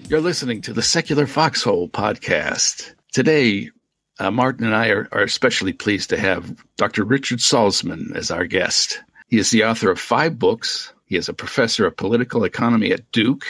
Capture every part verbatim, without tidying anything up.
You're listening to the Secular Foxhole podcast. Today, uh, Martin and I are, are especially pleased to have Doctor Richard Salzman as our guest. He is the author of five books. He is a professor of political economy at Duke,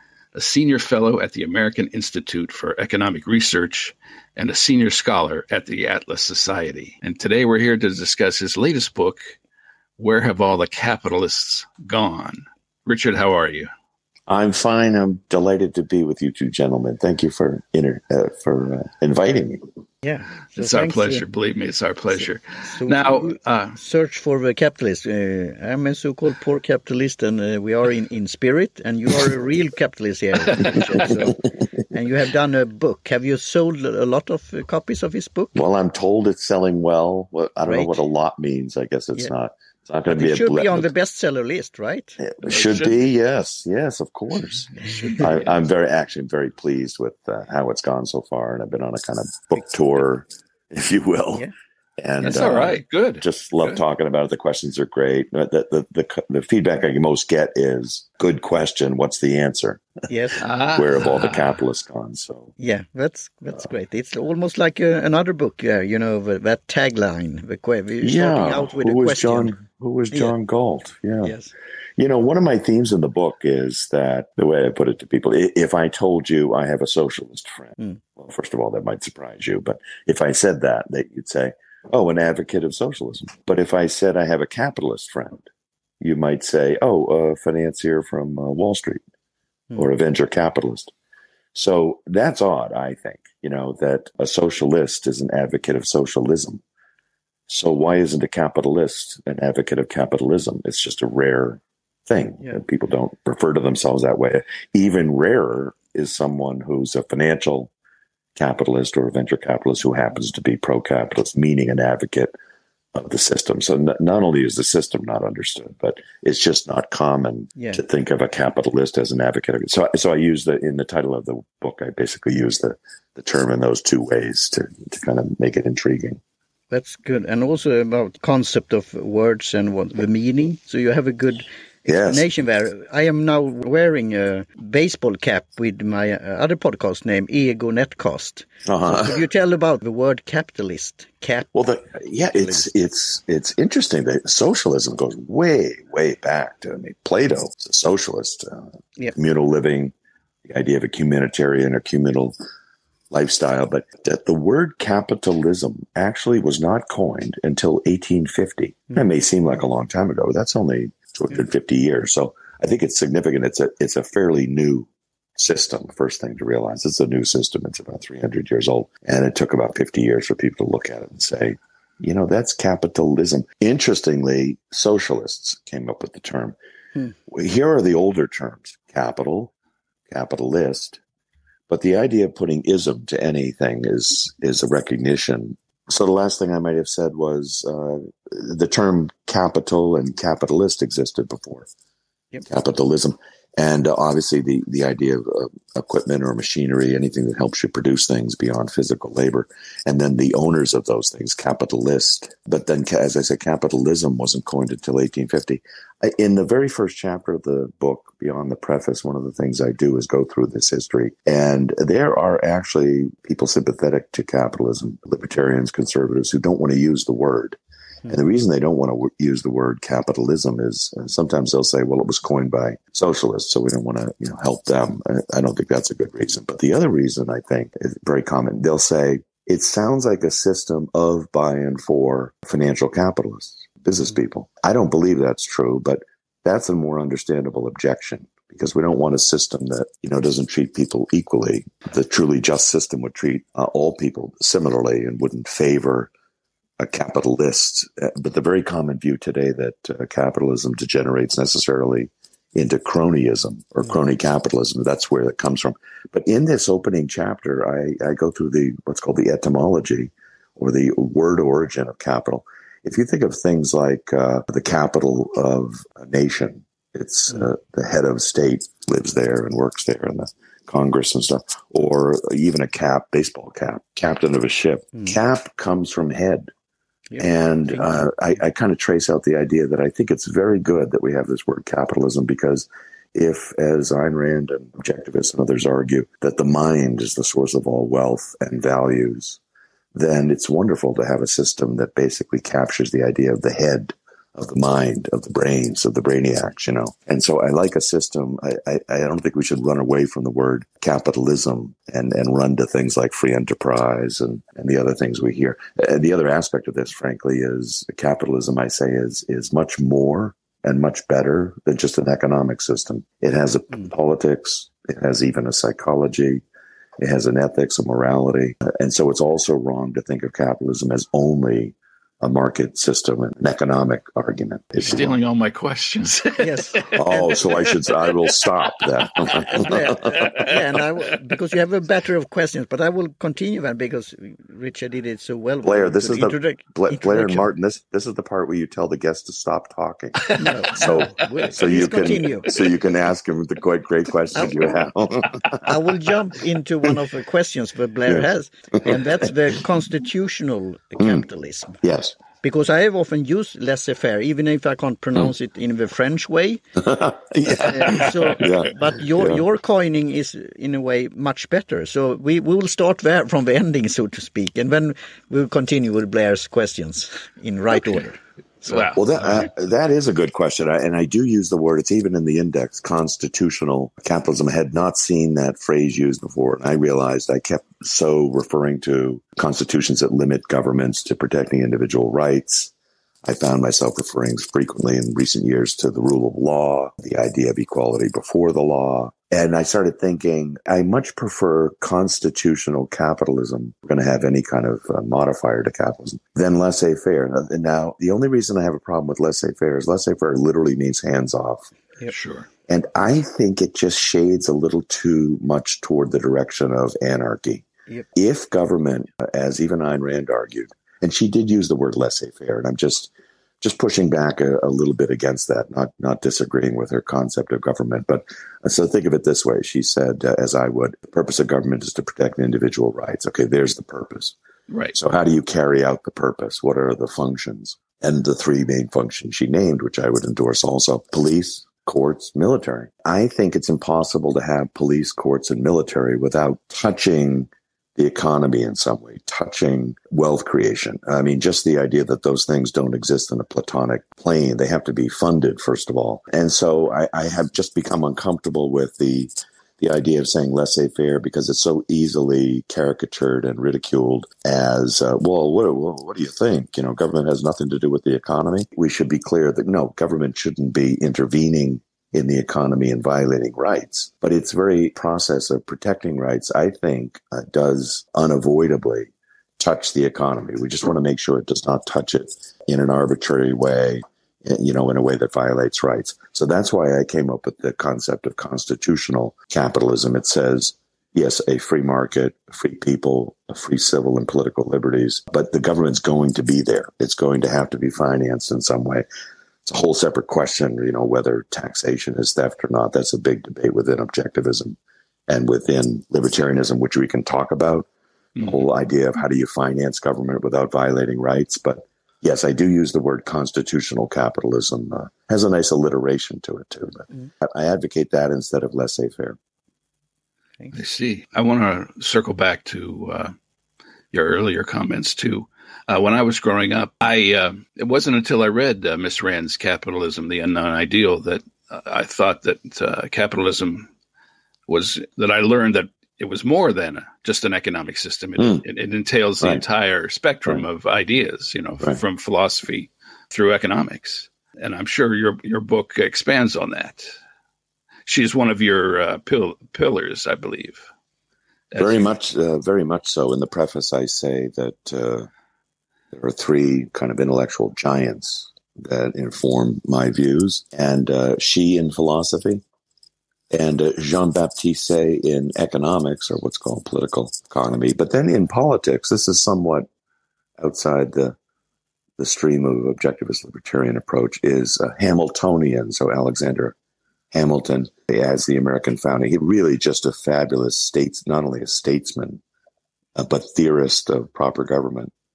a senior fellow at the American Institute for Economic Research, and a senior scholar at the Atlas Society. And today we're here to discuss his latest book, Where Have All the Capitalists Gone? Richard, how are you? I'm fine. I'm delighted to be with you two gentlemen. Thank you for inter- uh, for uh, inviting me. Yeah, so it's our pleasure. Uh, Believe me, it's our pleasure. So, so now, uh, search for the capitalist. Uh, I'm a so-called poor capitalist, and uh, we are in, in spirit, and you are a real capitalist here. So, and you have done a book. Have you sold a lot of uh, copies of this book? Well, I'm told it's selling well. well I don't right. know what a lot means. I guess it's yeah. not. It's not going to be. It a should ble- be on the bestseller list, right? It should, should be. Yes, yes, of course. be, I, yes. I'm very actually very pleased with uh, how it's gone so far, and I've been on a kind of book tour, if you will. Yeah. And that's uh, all right. Good. Just love good. talking about it. The questions are great. The, the the the feedback I most get is good question. What's the answer? Yes. Where have all the capitalists gone? So yeah, that's that's uh, great. It's almost like uh, another book. Uh, you know the, that tagline. The que- yeah. Out with who a was question. John? Who was John yeah. Galt? Yeah. Yes. You know, one of my themes in the book is that the way I put it to people, if I told you I have a socialist friend, mm. well, first of all, that might surprise you. But if I said that, that you'd say, oh, an advocate of socialism. But if I said I have a capitalist friend, you might say, oh, a financier from uh, Wall Street mm. or a venture capitalist. So that's odd, I think, you know, that a socialist is an advocate of socialism. So why isn't a capitalist an advocate of capitalism? It's just a rare thing. Yeah. People don't refer to themselves that way. Even rarer is someone who's a financial capitalist or a venture capitalist who happens to be pro-capitalist, meaning an advocate of the system. So n- not only is the system not understood, but it's just not common yeah. to think of a capitalist as an advocate of it. So, so I use the, in the title of the book, I basically use the, the term in those two ways to, to kind of make it intriguing. That's good. And also about concept of words and what the meaning. So you have a good explanation yes. there. I am now wearing a baseball cap with my other podcast name, Ego Netcast. Uh-huh. So could you tell about the word capitalist? Cap. Well, the, yeah, it's it's it's interesting that socialism goes way, way back to I mean, Plato was a socialist. Uh, yep. Communal living, the idea of a communitarian or communal lifestyle, but that the word capitalism actually was not coined until eighteen fifty. Mm-hmm. That may seem like a long time ago, but that's only two hundred fifty mm-hmm. years. So I think it's significant. It's a it's a fairly new system. First thing to realize, it's a new system. It's about three hundred years old, and it took about fifty years for people to look at it and say, you know, that's capitalism. Interestingly, socialists came up with the term. Hmm. Here are the older terms: capital, capitalist. But the idea of putting ism to anything is is a recognition. So the last thing I might have said was uh, the term capital and capitalist existed before. Yep. Capitalism. And uh, obviously the, the idea of uh, equipment or machinery, anything that helps you produce things beyond physical labor. And then the owners of those things, capitalist. But then, as I said, capitalism wasn't coined until eighteen fifty. In the very first chapter of the book, beyond the preface, one of the things I do is go through this history. And there are actually people sympathetic to capitalism, libertarians, conservatives, who don't want to use the word. And the reason they don't want to w- use the word capitalism is uh, sometimes they'll say, well, it was coined by socialists, so we don't want to you know, help them. I, I don't think that's a good reason. But the other reason, I think, is very common. They'll say, it sounds like a system of, by, and for financial capitalists, business people. I don't believe that's true, but that's a more understandable objection, because we don't want a system that, you know, doesn't treat people equally. The truly just system would treat uh, all people similarly and wouldn't favor a capitalist. But the very common view today that uh, capitalism degenerates necessarily into cronyism or crony capitalism, that's where it comes from. But in this opening chapter, I, I go through the what's called the etymology or the word origin of capital. If you think of things like uh, the capital of a nation, it's uh, the head of state lives there and works there, and the Congress and stuff, or even a cap, baseball cap, captain of a ship. Mm. Cap comes from head. Yeah, and uh, I, I kind of trace out the idea that I think it's very good that we have this word capitalism, because if, as Ayn Rand and objectivists and others argue, that the mind is the source of all wealth and values, then it's wonderful to have a system that basically captures the idea of the head, of the mind, of the brains, of the brainiacs, you know. And so I like a system. I, I, I don't think we should run away from the word capitalism and, and run to things like free enterprise and, and the other things we hear. And the other aspect of this, frankly, is capitalism, I say, is is much more and much better than just an economic system. It has a mm. politics. It has even a psychology. It has an ethics, a morality. And so it's also wrong to think of capitalism as only a market system and an economic argument. You're stealing all my questions. Yes. Oh, so I should, I will stop that. yeah, yeah, and I will, because you have a battery of questions, but I will continue that because Richard did it so well. Blair, this is the, introdu- Bla- Blair and Martin, this, this is the part where you tell the guest to stop talking. No, so, no, so you can, continue. so you can ask him the quite great questions you have. I will jump into one of the questions that Blair yes. has, and that's the constitutional capitalism. Mm. Yes. Because I have often used laissez-faire, even if I can't pronounce mm. it in the French way. yeah. uh, so, yeah. But your yeah. your coining is, in a way, much better. So we, we will start there from the ending, so to speak, and then we'll continue with Blair's questions in right okay. order. So, wow. Well, that uh, that is a good question, I, and I do use the word. It's even in the index. Constitutional capitalism. I had not seen that phrase used before, and I realized I kept so referring to constitutions that limit governments to protecting individual rights. I found myself referring frequently in recent years to the rule of law, the idea of equality before the law. And I started thinking, I much prefer constitutional capitalism, we're going to have any kind of uh, modifier to capitalism, than laissez-faire. Now, the only reason I have a problem with laissez-faire is laissez-faire literally means hands off. Yeah, sure. And I think it just shades a little too much toward the direction of anarchy. Yep. If government, as even Ayn Rand argued, and she did use the word laissez-faire, and I'm just just pushing back a, a little bit against that, not not disagreeing with her concept of government. But so think of it this way. She said, uh, as I would, the purpose of government is to protect individual rights. Okay, there's the purpose. Right. So how do you carry out the purpose? What are the functions? And the three main functions she named, which I would endorse also, police, courts, military. I think it's impossible to have police, courts, and military without touching the economy in some way, touching wealth creation. I mean, just the idea that those things don't exist in a platonic plane. They have to be funded, first of all. And so I, I have just become uncomfortable with the the idea of saying laissez-faire because it's so easily caricatured and ridiculed as, uh, well, what, what do you think? You know, government has nothing to do with the economy. We should be clear that, no, government shouldn't be intervening in the economy and violating rights. But its very process of protecting rights, I think, uh, does unavoidably touch the economy. We just want to make sure it does not touch it in an arbitrary way, you know, in a way that violates rights. So that's why I came up with the concept of constitutional capitalism. It says, yes, a free market, free people, free civil and political liberties, but the government's going to be there. It's going to have to be financed in some way. It's a whole separate question, you know, whether taxation is theft or not. That's a big debate within objectivism and within libertarianism, which we can talk about. Mm-hmm. The whole idea of how do you finance government without violating rights. But yes, I do use the word constitutional capitalism. Uh, has a nice alliteration to it, too. But mm-hmm. I advocate that instead of laissez-faire. I see. I want to circle back to uh, your earlier comments, too. Uh, when I was growing up, I uh, it wasn't until I read uh, Miss Rand's Capitalism, the Unknown Ideal, that uh, I thought that uh, capitalism was, that I learned that it was more than a, just an economic system. It, mm. it, it entails right. the entire spectrum right. of ideas, you know, right. from philosophy through economics. And I'm sure your your book expands on that. She's one of your uh, pil- pillars, I believe. Very much, uh, very much so. In the preface, I say that uh, there are three kind of intellectual giants that inform my views, and uh, she in philosophy, and uh, Jean-Baptiste Say in economics, or what's called political economy. But then in politics, this is somewhat outside the the stream of objectivist libertarian approach, is uh, Hamiltonian. So Alexander Hamilton, as the American founding, he really just a fabulous states, not only a statesman, uh, but theorist of proper government.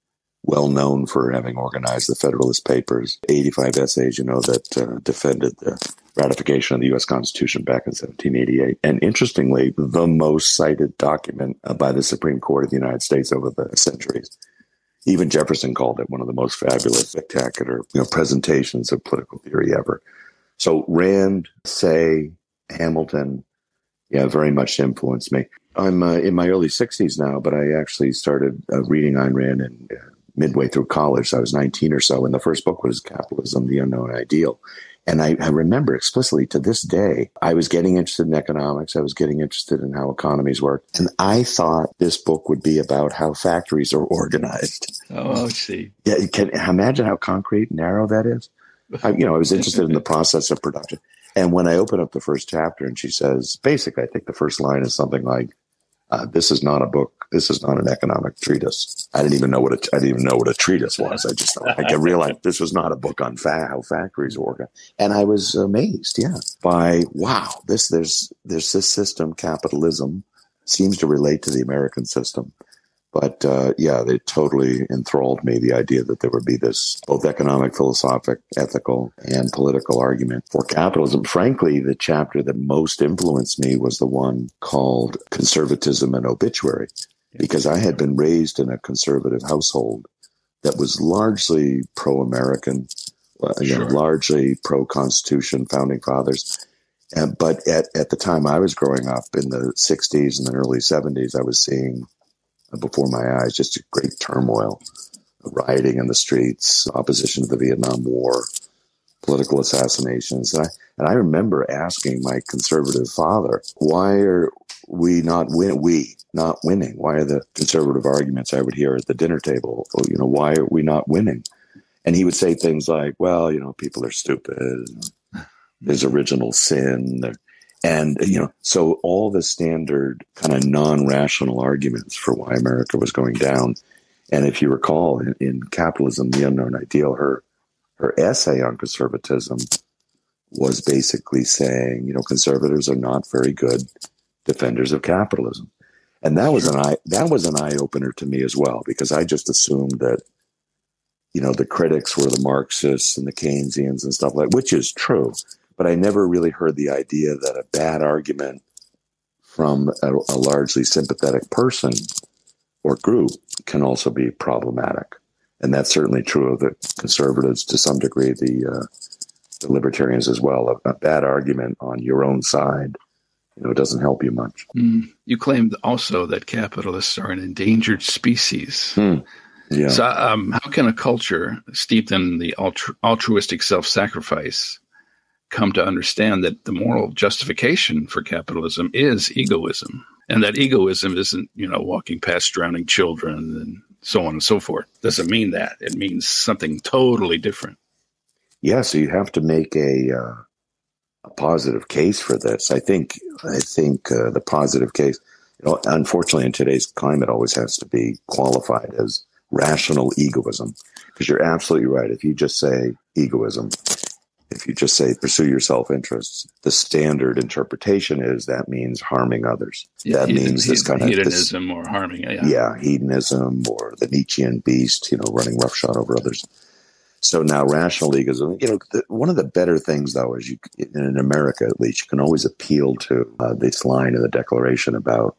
well known for having organized the Federalist Papers, eighty-five essays, you know, that uh, defended the ratification of the U S Constitution back in seventeen eighty-eight. And interestingly, the most cited document uh, by the Supreme Court of the United States over the centuries. Even Jefferson called it one of the most fabulous, spectacular, you know, presentations of political theory ever. So Rand, Say, Hamilton, yeah, very much influenced me. I'm uh, in my early sixties now, but I actually started uh, reading Ayn Rand in, uh, midway through college. So I was nineteen or so, and the first book was Capitalism, the Unknown Ideal. And I, I remember explicitly to this day, I was getting interested in economics. I was getting interested in how economies work. And I thought this book would be about how factories are organized. Oh, I see. Yeah, you can imagine how concrete and narrow that is. I, you know, I was interested in the process of production. And when I open up the first chapter and she says, basically, I think the first line is something like, Uh, this is not a book. This is not an economic treatise. I didn't even know what a, I didn't even know what a treatise was. I just I realized this was not a book on fa- how factories work, and I was amazed. Yeah, by wow, this there's there's this system, capitalism, seems to relate to the American system. But uh, yeah, it totally enthralled me, the idea that there would be this both economic, philosophic, ethical, and political argument for capitalism. Frankly, the chapter that most influenced me was the one called Conservatism and Obituary, because I had been raised in a conservative household that was largely pro-American, uh, you Sure. know, largely pro-Constitution, founding fathers. Uh, but at, at the time I was growing up in the sixties and the early seventies, I was seeing before my eyes just a great turmoil, rioting in the streets, opposition to the Vietnam War, political assassinations. And I, and I remember asking my conservative father, why are we not win- we not winning? Why are the conservative arguments I would hear at the dinner table, you know, why are we not winning? And he would say things like, well, you know, people are stupid. There's original sin. And, you know, so all the standard kind of non-rational arguments for why America was going down. And if you recall, in, in Capitalism, the Unknown Ideal, her her essay on conservatism was basically saying, you know, conservatives are not very good defenders of capitalism. And that was an eye that was an eye opener to me as well, because I just assumed that, you know, the critics were the Marxists and the Keynesians and stuff like that, which is true. But I never really heard the idea that a bad argument from a, a largely sympathetic person or group can also be problematic. And that's certainly true of the conservatives, to some degree, the, uh, the libertarians as well. A, a bad argument on your own side, you know, doesn't help you much. Mm. You claimed also that capitalists are an endangered species. Hmm. Yeah. So um, how can a culture steeped in the altru- altruistic self-sacrifice come to understand that the moral justification for capitalism is egoism, and that egoism isn't, you know, walking past drowning children and so on and so forth? Doesn't mean that. It means something totally different. Yeah, so you have to make a uh, a positive case for this. I think I think uh, the positive case, you know, unfortunately in today's climate, always has to be qualified as rational egoism, because you're absolutely right. If you just say egoism, if you just say pursue your self-interests, the standard interpretation is that means harming others. Yeah, that hedon- means this kind of hedonism this, or harming. Yeah. yeah, hedonism, or the Nietzschean beast, you know, running roughshod over others. So now rational egoism, you know, the, one of the better things, though, is you, in America at least, you can always appeal to uh, this line in the Declaration about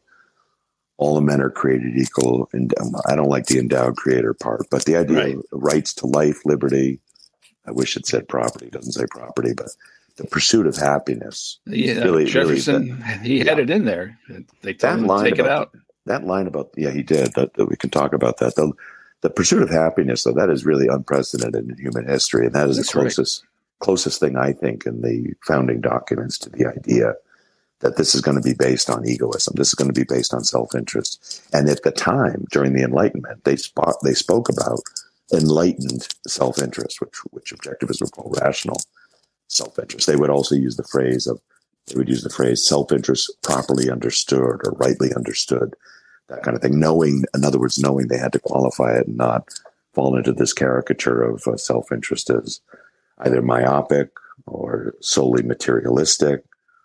all men are created equal. And um, I don't like the endowed creator part, but the idea Right. of rights to life, liberty, I wish it said property. It doesn't say property, but the pursuit of happiness. Yeah, really, Jefferson, really, he had yeah. it in there. They told That him to line take it about- out. That line about, yeah, he did. That, that we can talk about that. The, the pursuit of happiness, though, that is really unprecedented in human history. And that is That's the closest, right. closest thing, I think, in the founding documents to the idea that this is going to be based on egoism. This is going to be based on self-interest. And at the time, during the Enlightenment, they, spot, they spoke about enlightened self-interest, which which objectivists would call rational self-interest. They would also use the phrase of, they would use the phrase self-interest properly understood or rightly understood, that kind of thing. Knowing, in other words, knowing they had to qualify it and not fall into this caricature of uh, self-interest as either myopic or solely materialistic,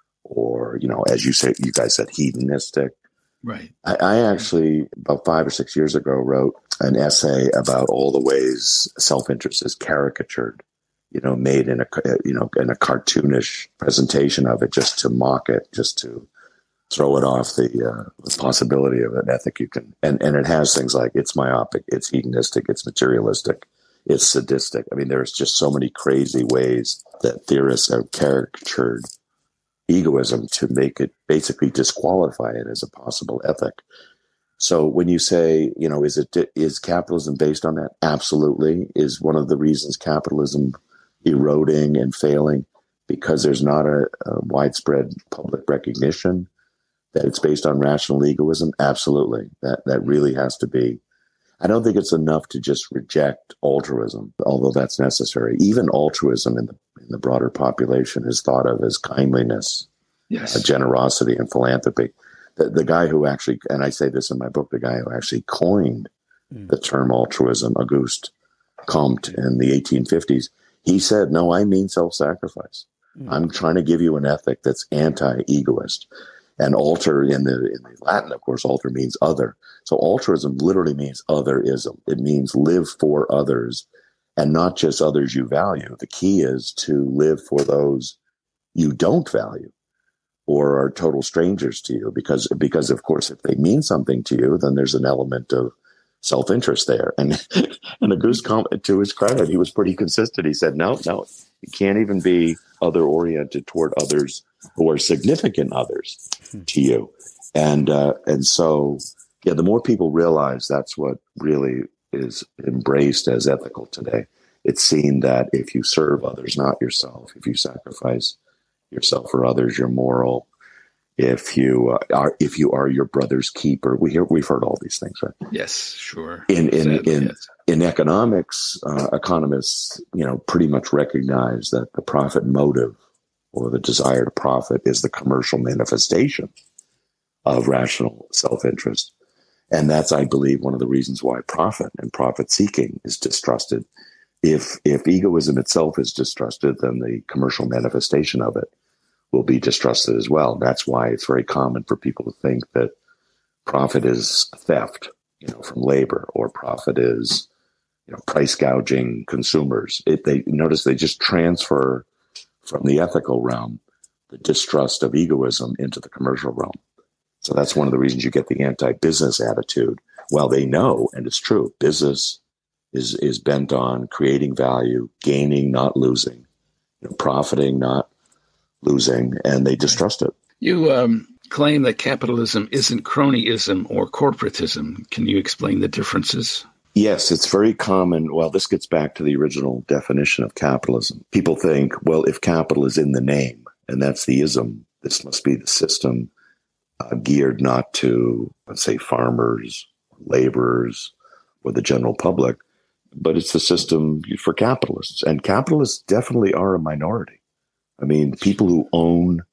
or, you know, as you say, you guys said, hedonistic. Right. I, I actually, about five or six years ago, wrote an essay about all the ways self-interest is caricatured, you know, made in a, you know, in a cartoonish presentation of it just to mock it, just to throw it off the, uh, the possibility of an ethic you can, and, and it has things like it's myopic, it's hedonistic, it's materialistic, it's sadistic. I mean, there's just so many crazy ways that theorists have caricatured egoism to make it basically disqualify it as a possible ethic. So when you say, you know, is it, is capitalism based on that? Absolutely. Is one of the reasons capitalism eroding and failing because there's not a, a widespread public recognition that it's based on rational egoism? Absolutely. That, that really has to be. I don't think it's enough to just reject altruism, although that's necessary. Even altruism in the, in the broader population is thought of as kindliness, yes, uh, generosity, and philanthropy. The, the guy who actually, and I say this in my book, the guy who actually coined mm. the term altruism, Auguste Comte, in the eighteen fifties, he said, no, I mean self-sacrifice. Mm. I'm trying to give you an ethic that's anti-egoist. And alter in the in the Latin, of course, alter means other. So altruism literally means otherism. It means live for others and not just others you value. The key is to live for those you don't value or are total strangers to you, because, because of course, if they mean something to you, then there's an element of self-interest there. And, and Auguste Comte, to his credit, he was pretty consistent. He said, no, no, you can't even be other-oriented toward others who are significant others hmm. to you. And, uh, and so, yeah, the more people realize that's what really is embraced as ethical today, it's seen that if you serve others, not yourself, if you sacrifice yourself for others, you're moral. If you uh, are, if you are your brother's keeper, we hear, we've heard all these things, right? Yes, sure. In in Sadly, in, yes. in economics, uh, economists, you know, pretty much recognize that the profit motive or the desire to profit is the commercial manifestation of rational self-interest, and that's, I believe, one of the reasons why profit and profit seeking is distrusted. If if egoism itself is distrusted, then the commercial manifestation of it will be distrusted as well. That's why it's very common for people to think that profit is theft, you know, from labor, or profit is, you know, price gouging consumers. It, they notice they just transfer from the ethical realm the distrust of egoism into the commercial realm. So that's one of the reasons you get the anti-business attitude. Well, they know, and it's true, business is is bent on creating value, gaining, not losing, you know, profiting, not losing, and they distrust it. You um, claim that capitalism isn't cronyism or corporatism. Can you explain the differences? Yes, it's very common. Well, this gets back to the original definition of capitalism. People think, well, if capital is in the name, and that's the ism, this must be the system uh, geared not to, let's say, farmers, laborers, or the general public, but it's the system for capitalists. And capitalists definitely are a minority. I mean, people who own,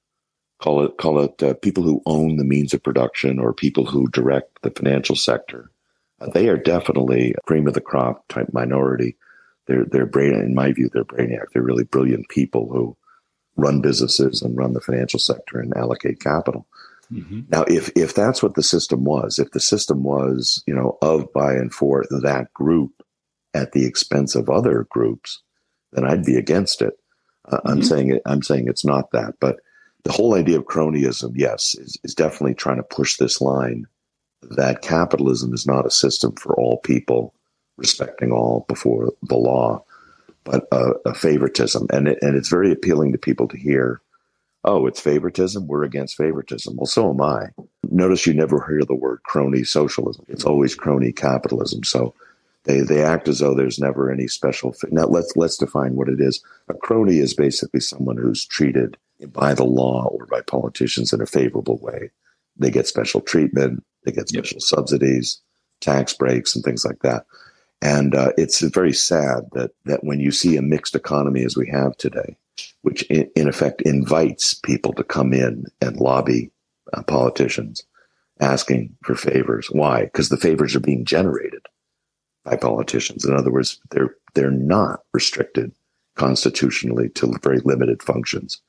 call it, call it uh, people who own the means of production, or people who direct the financial sector, uh, they are definitely a cream of the crop type minority. They're, they're brain, in my view, they're brainiac. They're really brilliant people who run businesses and run the financial sector and allocate capital. Mm-hmm. Now, if, if that's what the system was, if the system was, you know, of, by, and for that group at the expense of other groups, then I'd be against it. Uh, mm-hmm. I'm saying it, I'm saying it's not that, but the whole idea of cronyism, yes, is, is definitely trying to push this line that capitalism is not a system for all people, respecting all before the law, but a, a favoritism. And it, and it's very appealing to people to hear, oh, it's favoritism? We're against favoritism. Well, so am I. Notice you never hear the word crony socialism. It's always crony capitalism. So They they act as though there's never any special. Fi- now let's let's define what it is. A crony is basically someone who's treated by the law or by politicians in a favorable way. They get special treatment. They get special yep. subsidies, tax breaks, and things like that. And uh, it's very sad that that when you see a mixed economy as we have today, which in, in effect invites people to come in and lobby uh, politicians, asking for favors. Why? Because the favors are being generated by politicians. In other words, they're they're not restricted constitutionally to very limited functions.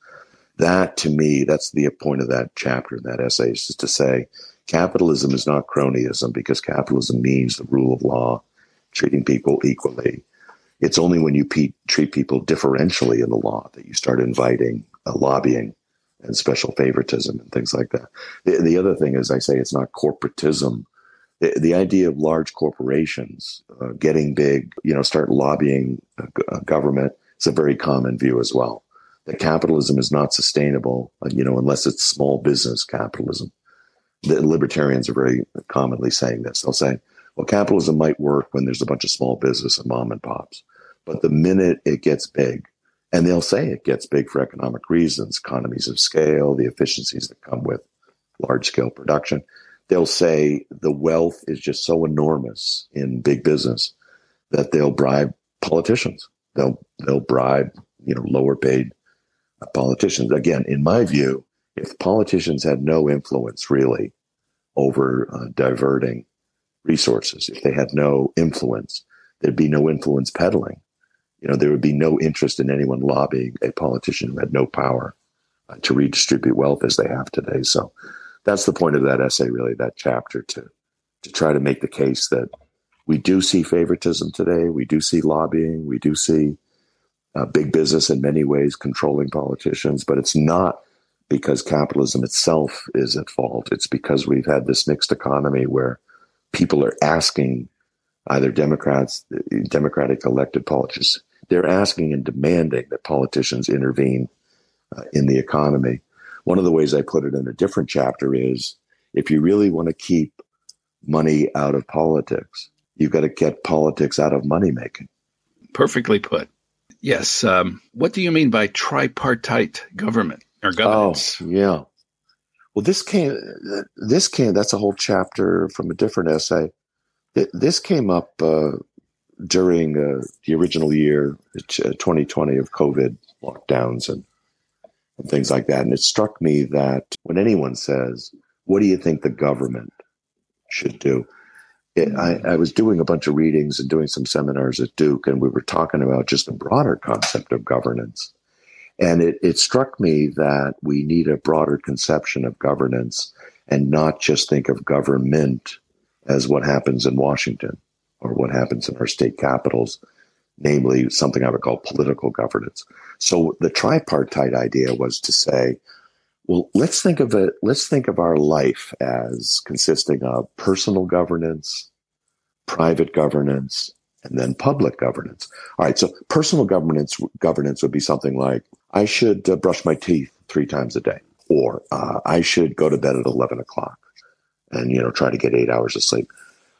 That, to me, that's the point of that chapter, that essay, is just to say capitalism is not cronyism, because capitalism means the rule of law, treating people equally. It's only when you pe- treat people differentially in the law that you start inviting uh, lobbying and special favoritism and things like that. The, the other thing is, I say it's not corporatism. The, the idea of large corporations uh, getting big, you know, start lobbying a, a government is a very common view as well. That capitalism is not sustainable, uh, you know, unless it's small business capitalism. The libertarians are very commonly saying this. They'll say, well, capitalism might work when there's a bunch of small business and mom and pops. But the minute it gets big, and they'll say it gets big for economic reasons, economies of scale, the efficiencies that come with large-scale production, they'll say the wealth is just so enormous in big business that they'll bribe politicians. They'll they'll bribe, you know, lower-paid politicians. Again, in my view, if politicians had no influence really over uh, diverting resources, if they had no influence, there'd be no influence peddling. You know, there would be no interest in anyone lobbying a politician who had no power uh, to redistribute wealth as they have today. So that's the point of that essay, really, that chapter, to to try to make the case that we do see favoritism today. We do see lobbying. We do see uh, big business in many ways controlling politicians, but it's not because capitalism itself is at fault. It's because we've had this mixed economy where people are asking either Democrats, Democratic elected politicians, they're asking and demanding that politicians intervene uh, in the economy. One of the ways I put it in a different chapter is, if you really want to keep money out of politics, you've got to get politics out of money making. Perfectly put. Yes. Um, what do you mean by tripartite government or governance? Oh, yeah. Well, this came, this came, that's a whole chapter from a different essay. This came up uh, during uh, the original year, twenty twenty, of COVID lockdowns and, and things like that. And it struck me that when anyone says, what do you think the government should do? It, I, I was doing a bunch of readings and doing some seminars at Duke, and we were talking about just the broader concept of governance. And it, it struck me that we need a broader conception of governance and not just think of government as what happens in Washington or what happens in our state capitals, namely something I would call political governance. So the tripartite idea was to say, well, let's think of it, let's think of our life as consisting of personal governance, private governance, and then public governance. All right, so personal governance governance would be something like, I should uh, brush my teeth three times a day, or uh, I should go to bed at eleven o'clock and, you know, try to get eight hours of sleep.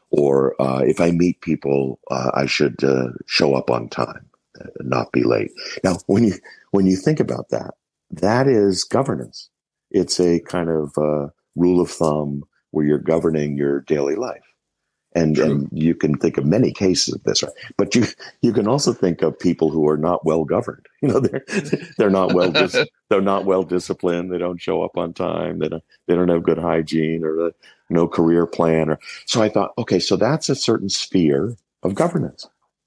Or uh, if I meet people, uh, I should uh, show up on time and not be late. Now, when you when you think about that, that is governance. It's a kind of uh, rule of thumb where you're governing your daily life. And, and you can think of many cases of this, right? But you you can also think of people who are not well governed. You know, they're they're not well dis- they're not well disciplined. They don't show up on time. They don't they don't have good hygiene or uh, no career plan. Or so I thought, okay, so that's a certain sphere of governance,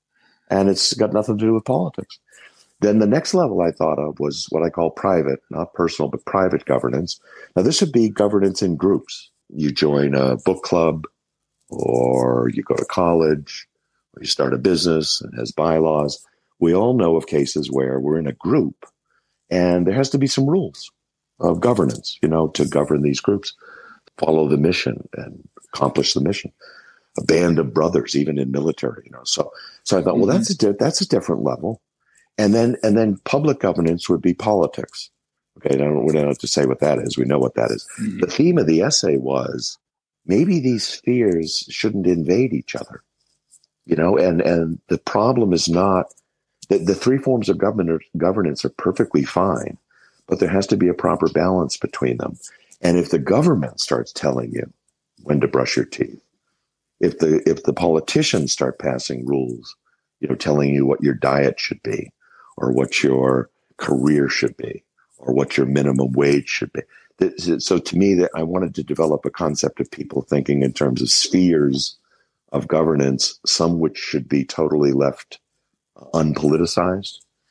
and it's got nothing to do with politics. Then the next level I thought of was what I call private, not personal, but private governance. Now this would be governance in groups. You join a book club, or you go to college, or you start a business and has bylaws. We all know of cases where we're in a group and there has to be some rules of governance, you know, to govern these groups, follow the mission and accomplish the mission. A band of brothers, even in military, you know. So, so I thought, well, that's a di- that's a different level. And then, and then public governance would be politics. Okay, I don't, we don't have to say what that is. We know what that is. Mm-hmm. The theme of the essay was, maybe these spheres shouldn't invade each other, you know, and, and the problem is not that the three forms of government, governance are perfectly fine, but there has to be a proper balance between them. And if the government starts telling you when to brush your teeth, if the, if the politicians start passing rules, you know, telling you what your diet should be or what your career should be or what your minimum wage should be. So to me, that I wanted to develop a concept of people thinking in terms of spheres of governance, some which should be totally left unpoliticized,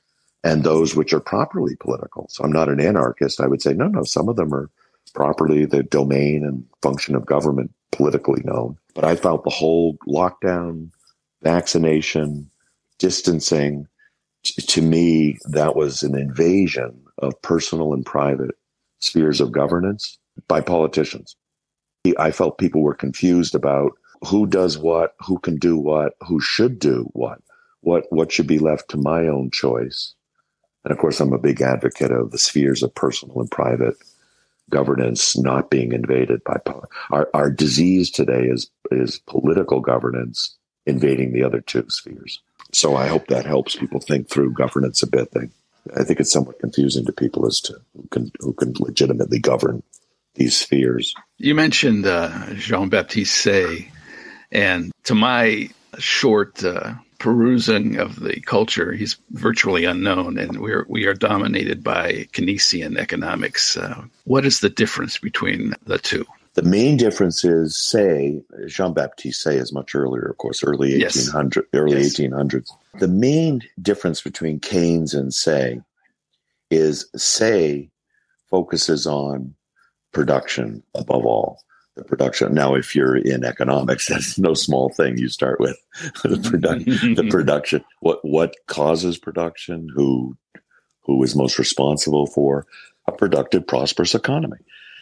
and those which are properly political. So I'm not an anarchist. I would say, no, no, some of them are properly the domain and function of government politically known. But I felt the whole lockdown, vaccination, distancing, t- to me, that was an invasion of personal and private spheres of governance by politicians. I felt people were confused about who does what, who can do what, who should do what, what, what should be left to my own choice. And of course, I'm a big advocate of the spheres of personal and private governance not being invaded by power. Our, our disease today is, is political governance invading the other two spheres. So I hope that helps people think through governance a bit. They, I think it's somewhat confusing to people as to who can, who can legitimately govern these spheres. You mentioned uh, Jean-Baptiste Say, and to my short uh, perusing of the culture, he's virtually unknown, and we're we are dominated by Keynesian economics. Uh, what is the difference between the two? The main difference is Say, Jean-Baptiste Say is much earlier, of course, early eighteen hundred, yes. early yes. eighteen hundreds. The main difference between Keynes and Say is Say focuses on production above all. The production. Now, if you're in economics, that's no small thing. You start with the, produ- the production. What what causes production? Who who is most responsible for a productive, prosperous economy?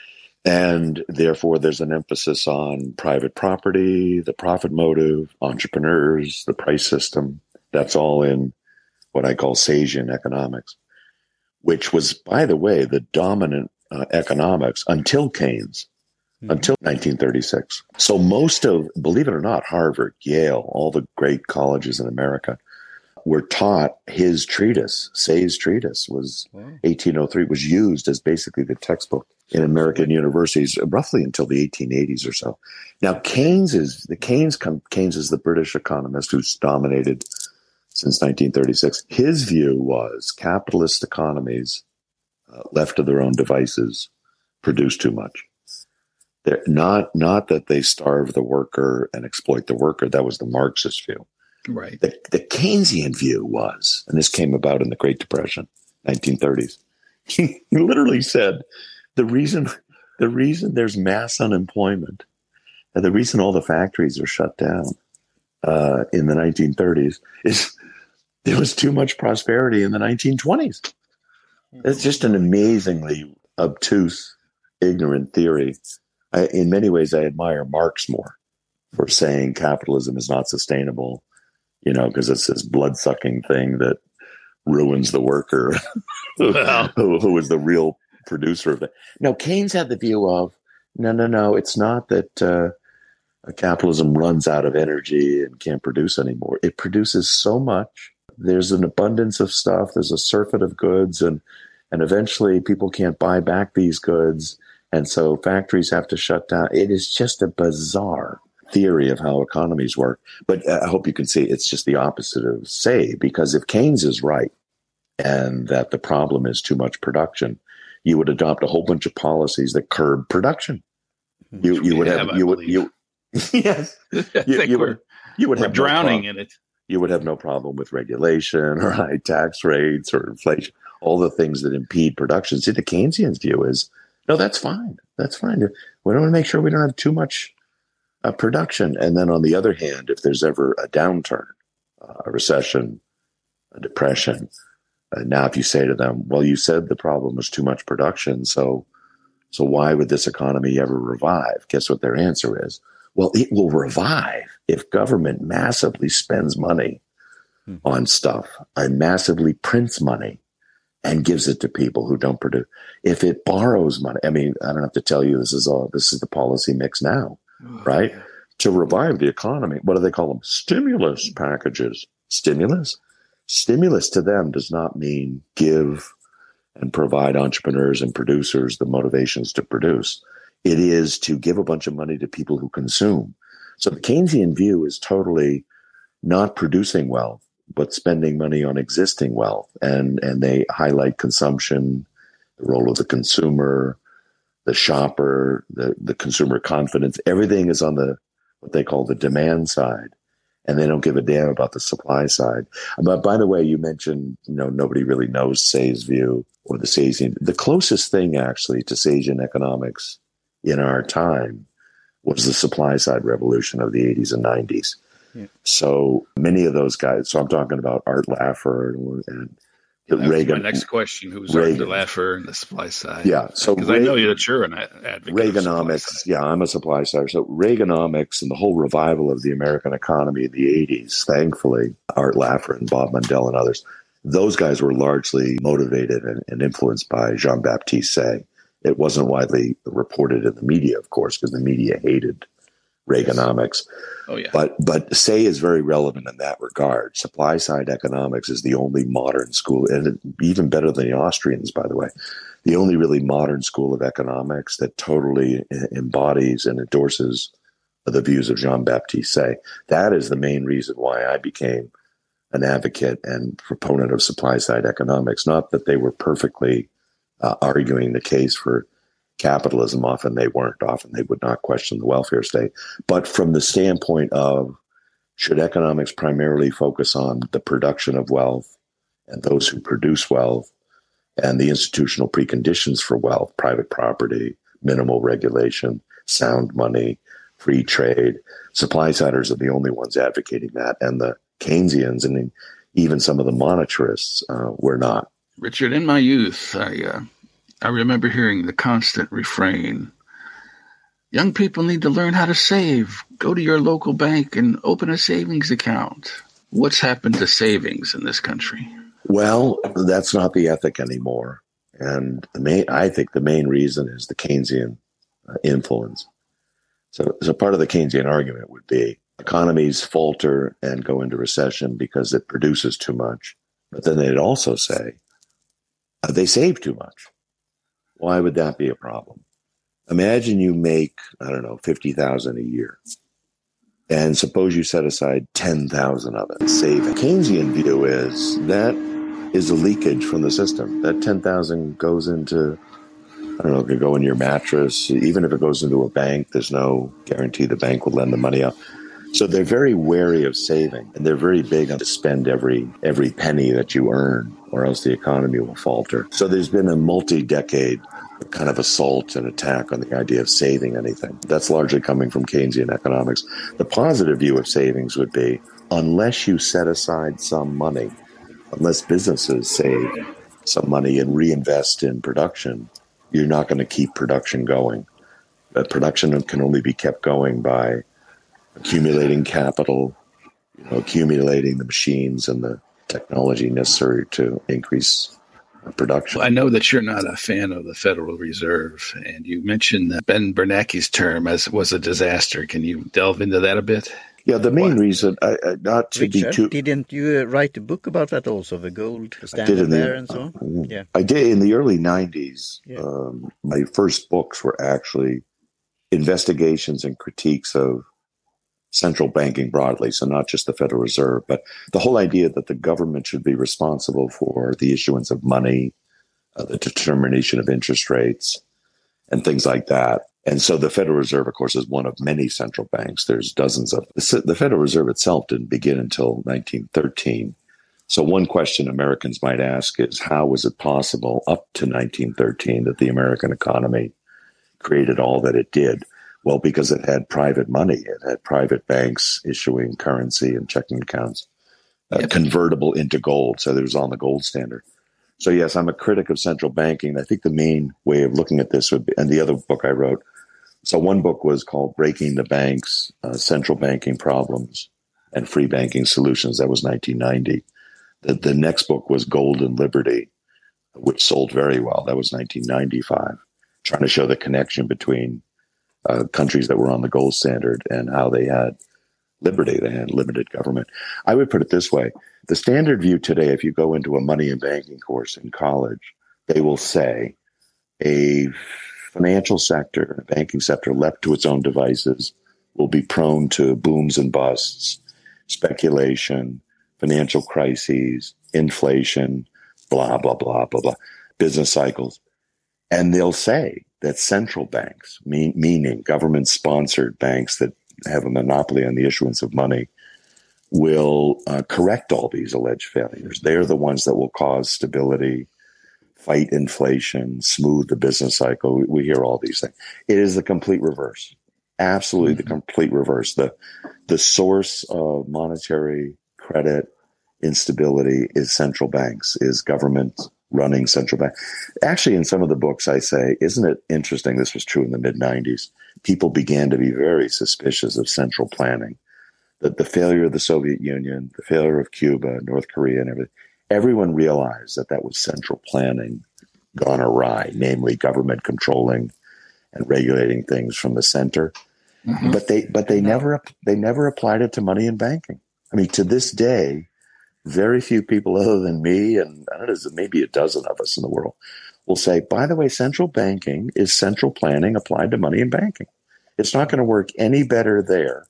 And therefore, there's an emphasis on private property, the profit motive, entrepreneurs, the price system. That's all in what I call Sayesian economics, which was, by the way, the dominant uh, economics until Keynes. Until nineteen thirty-six. So most of, believe it or not, Harvard, Yale, all the great colleges in America were taught his treatise. Say's treatise was wow. eighteen oh three, was used as basically the textbook in American universities roughly until the eighteen eighties or so. Now, Keynes is, the Keynes, Keynes is the British economist who's dominated since nineteen thirty-six. His view was capitalist economies, uh, left to their own devices, produce too much. They're not not that they starve the worker and exploit the worker. That was the Marxist view. Right. The, the Keynesian view was, and this came about in the Great Depression, nineteen thirties. He literally said the reason the reason there's mass unemployment and the reason all the factories are shut down uh, in the nineteen thirties is there was too much prosperity in the nineteen twenties. It's just an amazingly obtuse, ignorant theory. I, in many ways, I admire Marx more for saying capitalism is not sustainable, you know, because it's this blood-sucking thing that ruins the worker wow. who, who is the real producer of it. No, Keynes had the view of, no, no, no, it's not that uh, capitalism runs out of energy and can't produce anymore. It produces so much. There's an abundance of stuff. There's a surfeit of goods, and and eventually people can't buy back these goods. And so factories have to shut down. It is just a bizarre theory of how economies work. But I hope you can see it's just the opposite of Say, because if Keynes is right and that the problem is too much production, you would adopt a whole bunch of policies that curb production. You you would have, have you would you yes you, you would you would have drowning no in it. You would have no problem with regulation or high tax rates or inflation, all the things that impede production. See, the Keynesian view is, no, that's fine. That's fine. We want to make sure we don't have too much uh, production. And then on the other hand, if there's ever a downturn, uh, a recession, a depression, uh, now if you say to them, well, you said the problem was too much production, so so why would this economy ever revive? Guess what their answer is? Well, it will revive if government massively spends money hmm. on stuff and massively prints money and gives it to people who don't produce. If it borrows money, I mean, I don't have to tell you, this is all, this is the policy mix now, oh, right? Yeah. To revive the economy. What do they call them? Stimulus packages. Stimulus? Stimulus to them does not mean give and provide entrepreneurs and producers the motivations to produce. It is to give a bunch of money to people who consume. So the Keynesian view is totally not producing wealth, but spending money on existing wealth. And, and they highlight consumption, the role of the consumer, the shopper, the, the consumer confidence. Everything is on the what they call the demand side. and they don't give a damn about the supply side. But by the way, you mentioned, you know, nobody really knows Say's view or the Sayesian. The closest thing actually to Sayesian economics in our time was the supply side revolution of the eighties and nineties. Yeah. So many of those guys, so I'm talking about Art Laffer and, and That Reagan. My next question: Who's Reagan. Art Laffer and the supply side? Yeah, so because I know that you're an advocate. Reaganomics. Yeah, I'm a supply side. So Reaganomics and the whole revival of the American economy in the eighties. Thankfully, Art Laffer and Bob Mundell and others, those guys were largely motivated and, and influenced by Jean-Baptiste Say. It wasn't widely reported in the media, of course, because the media hated Reaganomics. Oh, yeah. But but Say is very relevant in that regard. Supply side economics is the only modern school, and even better than the Austrians, by the way, the only really modern school of economics that totally embodies and endorses the views of Jean-Baptiste Say. That is the main reason why I became an advocate and proponent of supply side economics. Not that they were perfectly uh, arguing the case for capitalism. Often they weren't. Often they would not question the welfare state. But from the standpoint of, should economics primarily focus on the production of wealth and those who produce wealth and the institutional preconditions for wealth, private property, minimal regulation, sound money, free trade? Supply-siders are the only ones advocating that. And the Keynesians and even some of the monetarists uh, were not. Richard, in my youth, I... Uh... I remember hearing the constant refrain, young people need to learn how to save. Go to your local bank and open a savings account. What's happened to savings in this country? Well, that's not the ethic anymore. And the main, I think the main reason is the Keynesian uh, influence. So, so part of the Keynesian argument would be economies falter and go into recession because it produces too much. But then they'd also say uh, they save too much. Why would that be a problem? Imagine you make, I don't know, fifty thousand dollars a year. And suppose you set aside ten thousand dollars of it, save it. Keynesian view is that is a leakage from the system. That ten thousand dollars goes into, I don't know, it could go in your mattress. Even if it goes into a bank, there's no guarantee the bank will lend the money out. So they're very wary of saving, and they're very big on to spend every every penny that you earn, or else the economy will falter. So there's been a multi-decade kind of assault and attack on the idea of saving anything. That's largely coming from Keynesian economics. The positive view of savings would be, unless you set aside some money, unless businesses save some money and reinvest in production, you're not going to keep production going. But production can only be kept going by accumulating capital, you know, accumulating the machines and the technology necessary to increase production. Well, I know that you're not a fan of the Federal Reserve, and you mentioned that Ben Bernanke's term as was a disaster. Can you delve into that a bit? Yeah, the main what? reason, I, I, not to Richard, be too... didn't you uh, write a book about that also, the gold standard there the, and so on? Uh, yeah, I did in the early nineties. Yeah. Um, my first books were actually investigations and critiques of central banking broadly, so not just the Federal Reserve, but the whole idea that the government should be responsible for the issuance of money, uh, the determination of interest rates, and things like that. And so the Federal Reserve, of course, is one of many central banks. There's dozens of them. The Federal Reserve itself didn't begin until nineteen thirteen. So one question Americans might ask is, how was it possible up to nineteen thirteen that the American economy created all that it did? Well, because it had private money. It had private banks issuing currency and checking accounts, uh, yep. convertible into gold. So it was on the gold standard. So, yes, I'm a critic of central banking. I think the main way of looking at this would be, and the other book I wrote, so one book was called Breaking the Banks, uh, Central Banking Problems and Free Banking Solutions. That was nineteen ninety. The, the next book was Gold and Liberty, which sold very well. That was nineteen ninety-five, trying to show the connection between Uh, countries that were on the gold standard and how they had liberty. They had limited government. I would put it this way. The standard view today, if you go into a money and banking course in college, they will say a financial sector, a banking sector left to its own devices will be prone to booms and busts, speculation, financial crises, inflation, blah, blah, blah, blah, blah, business cycles. And they'll say that central banks, mean, meaning government-sponsored banks that have a monopoly on the issuance of money, will uh, correct all these alleged failures. They're the ones that will cause stability, fight inflation, smooth the business cycle. We, we hear all these things. It is the complete reverse. Absolutely mm-hmm. the complete reverse. The, the source of monetary credit instability is central banks, is government running central bank. Actually, in some of the books I say, isn't it interesting? This was true in the mid nineties. People began to be very suspicious of central planning. That the failure of the Soviet Union, the failure of Cuba, North Korea, and everything, everyone realized that that was central planning gone awry, namely government controlling and regulating things from the center. Mm-hmm. But they, but they never, they never applied it to money and banking. I mean, to this day, very few people other than me and I don't know, maybe a dozen of us in the world will say, by the way, central banking is central planning applied to money and banking. It's not going to work any better there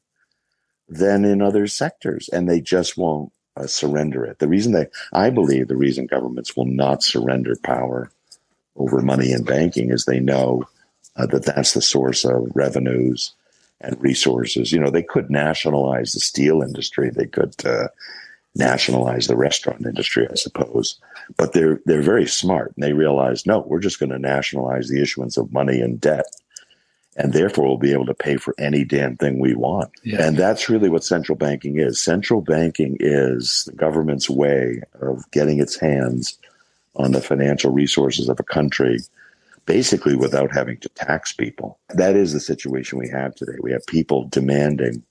than in other sectors, and they just won't uh, surrender it. The reason they, I believe the reason governments will not surrender power over money and banking is they know uh, that that's the source of revenues and resources. You know, they could nationalize the steel industry. They could uh, nationalize the restaurant industry, I suppose. But they're they're very smart, and they realize, no, we're just going to nationalize the issuance of money and debt, and therefore we'll be able to pay for any damn thing we want. Yeah. And that's really what central banking is. Central banking is the government's way of getting its hands on the financial resources of a country, basically without having to tax people. That is the situation we have today. We have people demanding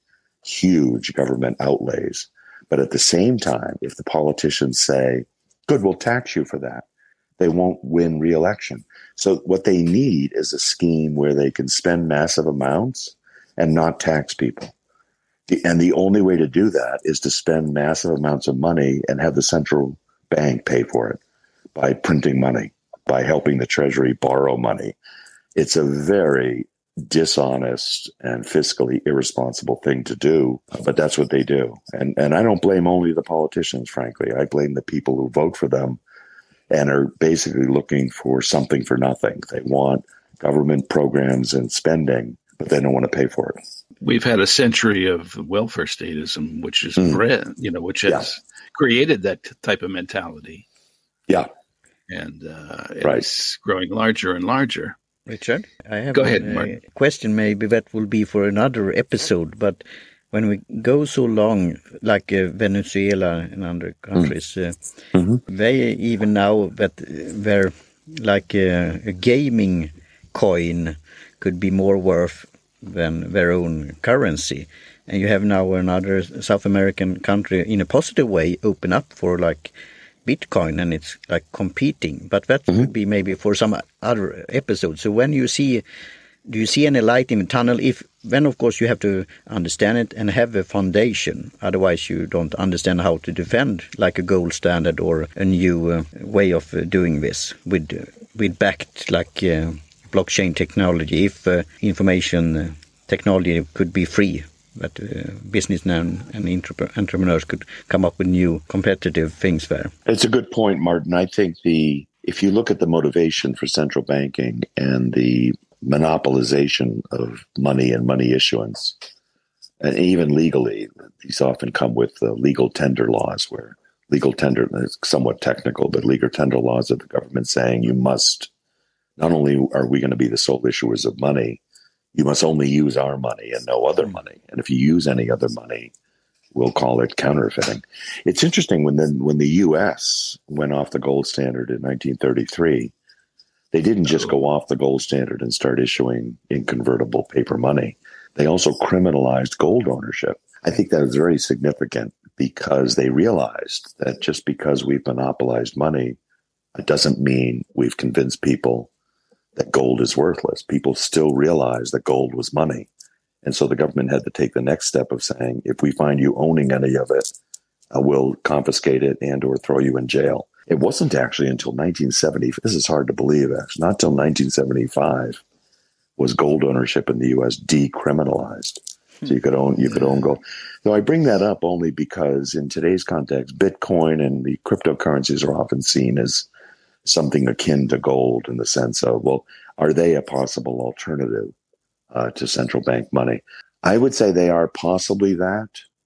huge government outlays. But at the same time, if the politicians say, good, we'll tax you for that, they won't win re-election. So what they need is a scheme where they can spend massive amounts and not tax people. And the only way to do that is to spend massive amounts of money and have the central bank pay for it by printing money, by helping the Treasury borrow money. It's a very dishonest and fiscally irresponsible thing to do, but that's what they do. And and I don't blame only the politicians, frankly. I blame the people who vote for them and are basically looking for something for nothing. They want government programs and spending, but they don't want to pay for it. We've had a century of welfare statism, which is mm. bred, you know, which has yeah. created that type of mentality. Yeah. And uh, right. it's growing larger and larger. Richard, I have Go ahead, a Martin. question. Maybe that will be for another episode. But when we go so long, like uh, Venezuela and other countries, mm. uh, mm-hmm. they even now that they're like uh, a gaming coin could be more worth than their own currency. And you have now another South American country in a positive way open up for like Bitcoin, and it's like competing, but that mm-hmm. would be maybe for some other episode. So when you see, do you see any light in the tunnel? If then, of course, you have to understand it and have a foundation. Otherwise, you don't understand how to defend like a gold standard or a new uh, way of uh, doing this with uh, with backed like uh, blockchain technology. If uh, information uh, technology could be free, that uh, businessmen and entrep- entrepreneurs could come up with new competitive things there. It's a good point, Martin. I think the if you look at the motivation for central banking and the monopolization of money and money issuance, and even legally, these often come with uh, legal tender laws, where legal tender is somewhat technical, but legal tender laws of the government saying you must, not only are we going to be the sole issuers of money, you must only use our money and no other money. And if you use any other money, we'll call it counterfeiting. It's interesting when the, when the U S went off the gold standard in nineteen thirty-three, they didn't just go off the gold standard and start issuing inconvertible paper money. They also criminalized gold ownership. I think that is very significant because they realized that just because we've monopolized money, it doesn't mean we've convinced people that gold is worthless. People still realize that gold was money. And so the government had to take the next step of saying, if we find you owning any of it, uh, we'll confiscate it and or throw you in jail. It wasn't actually until nineteen seventy, this is hard to believe actually, not until nineteen seventy-five was gold ownership in the U S decriminalized. So you could own, you could own gold. So I bring that up only because in today's context, Bitcoin and the cryptocurrencies are often seen as something akin to gold in the sense of, well, are they a possible alternative uh, to central bank money? I would say they are possibly that,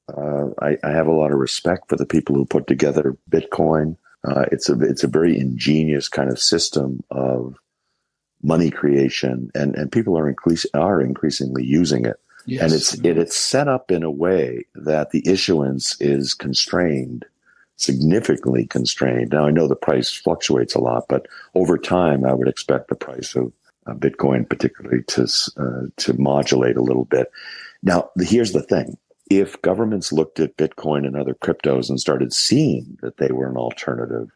Uh, I, I have a lot of respect for the people who put together Bitcoin. Uh, it's a it's a very ingenious kind of system of money creation, and, and people are increase, are increasingly using it. Yes. And it's it, it's set up in a way that the issuance is constrained, significantly constrained. Now, I know the price fluctuates a lot, but over time, I would expect the price of uh, Bitcoin particularly to uh, to modulate a little bit. Now, the, here's the thing. If governments looked at Bitcoin and other cryptos and started seeing that they were an alternative,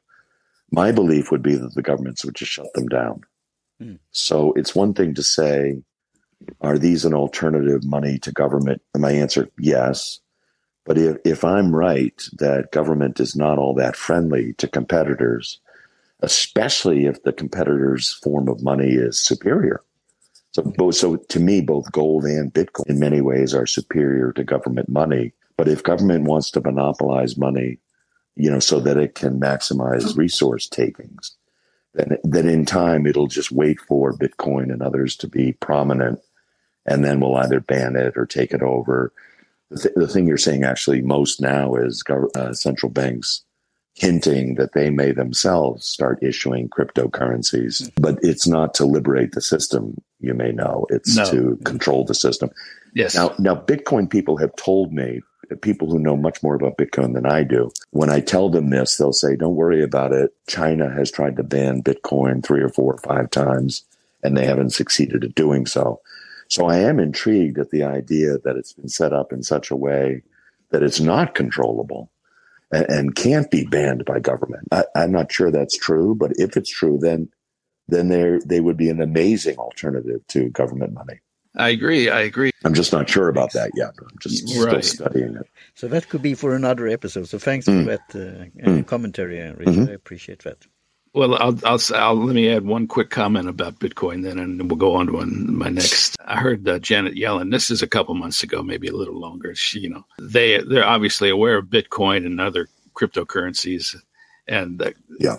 my belief would be that the governments would just shut them down. Mm. So it's one thing to say, are these an alternative money to government? And my answer, yes. But if, if I'm right that government is not all that friendly to competitors, especially if the competitor's form of money is superior. So, both, so to me, both gold and Bitcoin in many ways are superior to government money. But if government wants to monopolize money, you know, so that it can maximize resource takings, then, then in time it'll just wait for Bitcoin and others to be prominent, and then we'll either ban it or take it over. The, th- the thing you're saying actually most now is gov- uh, central banks hinting that they may themselves start issuing cryptocurrencies, but it's not to liberate the system, you may know. It's no. to control the system. Yes. Now, now, Bitcoin people have told me, people who know much more about Bitcoin than I do, when I tell them this, they'll say, don't worry about it. China has tried to ban Bitcoin three or four or five times, and they haven't succeeded at doing so. So I am intrigued at the idea that it's been set up in such a way that it's not controllable and, and can't be banned by government. I, I'm not sure that's true, but if it's true, then then they they would be an amazing alternative to government money. I agree. I agree. I'm just not sure about that yet. I'm just right. still studying it. So that could be for another episode. So thanks mm. for that uh, mm. commentary, Richard. Mm-hmm. I appreciate that. Well, I'll, I'll, I'll let me add one quick comment about Bitcoin then, and we'll go on to one, my next. I heard uh, Janet Yellen. This is a couple months ago, maybe a little longer. She, you know, they they're obviously aware of Bitcoin and other cryptocurrencies, and uh, yeah.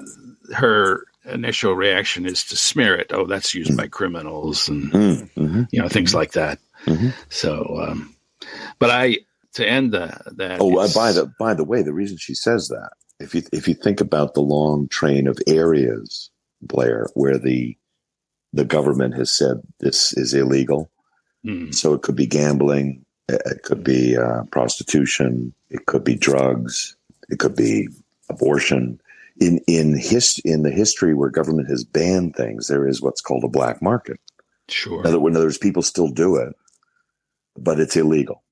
her initial reaction is to smear it. Oh, that's used mm. by criminals and mm-hmm. you know things like that. Mm-hmm. So, um, but I to end the, that. Oh, uh, by the by the way, the reason she says that. If you if you think about the long train of areas, Blair, where the the government has said this is illegal, mm. so it could be gambling, it could be uh, prostitution, it could be drugs, it could be abortion. In in his in the history where government has banned things, there is what's called a black market. Sure. In other words, people still do it, but it's illegal,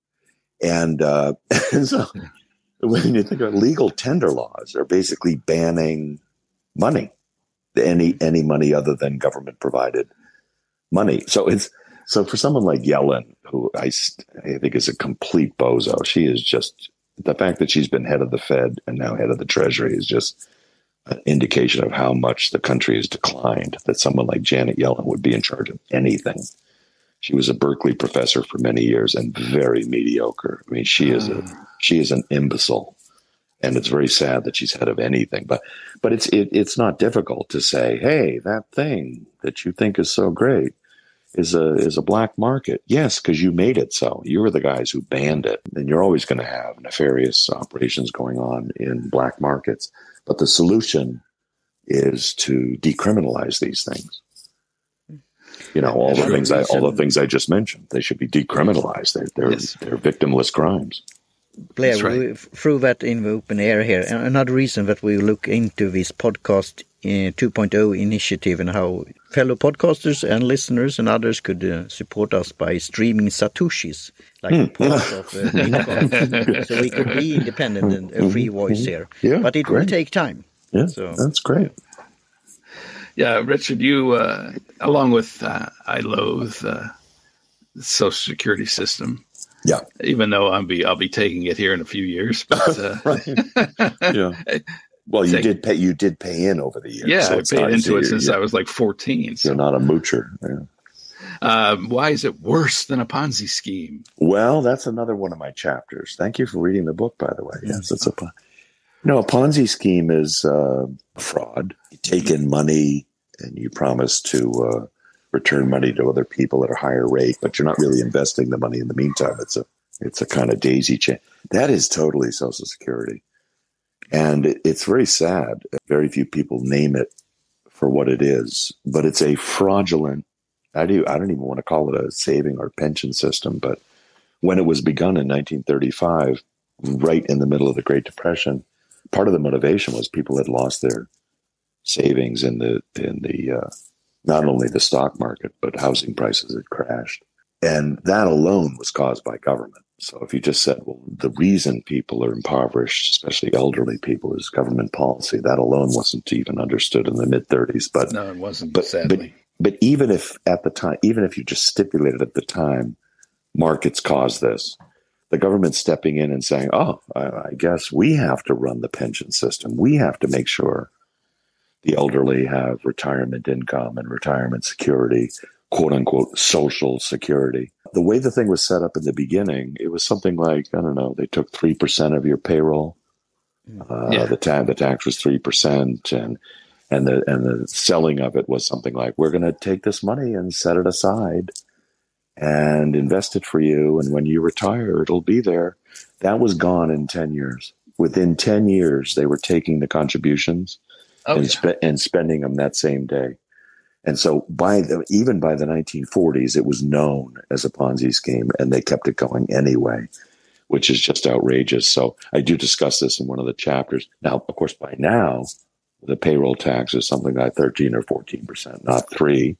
and uh, so. When you think about legal tender laws, are basically banning money, any any money other than government provided money. So it's so for someone like Yellen, who I, I think is a complete bozo, she is just the fact that she's been head of the Fed and now head of the Treasury is just an indication of how much the country has declined. That someone like Janet Yellen would be in charge of anything. She was a Berkeley professor for many years and very mediocre. I mean, she is a she is an imbecile, and it's very sad that she's head of anything. But but it's it, it's not difficult to say, hey, that thing that you think is so great is a is a black market. Yes, because you made it so. You were the guys who banned it, and you're always going to have nefarious operations going on in black markets. But the solution is to decriminalize these things. You know, all the things I all the things I just mentioned, they should be decriminalized. They're they're, yes. they're victimless crimes. Blair, right. we threw that in the open air here. Another reason that we look into this podcast uh, two point oh initiative and how fellow podcasters and listeners and others could uh, support us by streaming Satoshis, like mm. a part of uh, Bitcoin. So we could be independent and a free voice here. Yeah, but it great. will take time. Yeah, so. That's great. Yeah, Richard, you, uh, along with uh, I loathe uh, the Social Security system. Yeah. Even though I'll be I'll be taking it here in a few years. But, uh, right. Yeah. Well, you take, did pay you did pay in over the years. Yeah, so I paid into it since you're, I was like fourteen. So. You're not a moocher. Yeah. Uh, why is it worse than a Ponzi scheme? Well, that's another one of my chapters. Thank you for reading the book, by the way. Yes, it's a no. A Ponzi scheme is uh, fraud. You take in money and you promise to uh, return money to other people at a higher rate, but you're not really investing the money in the meantime. It's a It's a kind of daisy chain. That is totally Social Security. And it, it's very sad. Very few people name it for what it is, but it's a fraudulent, I do, I don't even want to call it a saving or pension system, but when it was begun in nineteen thirty-five, right in the middle of the Great Depression, part of the motivation was people had lost their savings in the, in the, uh, not only the stock market, but housing prices had crashed. And that alone was caused by government. So if you just said, well, the reason people are impoverished, especially elderly people, is government policy, that alone wasn't even understood in the mid thirties. But no, it wasn't, but, sadly. But, but even if at the time, even if you just stipulated at the time, markets caused this, the government stepping in and saying, oh, I, I guess we have to run the pension system. We have to make sure the elderly have retirement income and retirement security, quote unquote, social security. The way the thing was set up in the beginning, it was something like, I don't know, they took three percent of your payroll. Uh, yeah. The, ta- the tax was three percent. And, and, the, and the selling of it was something like, we're going to take this money and set it aside and invest it for you. And when you retire, it'll be there. That was gone in ten years. Within ten years, they were taking the contributions oh, and, yeah. spe- and spending them that same day. And so by the, even by the nineteen forties, it was known as a Ponzi scheme, and they kept it going anyway, which is just outrageous. So I do discuss this in one of the chapters. Now, of course, by now, the payroll tax is something like thirteen or fourteen percent, not three.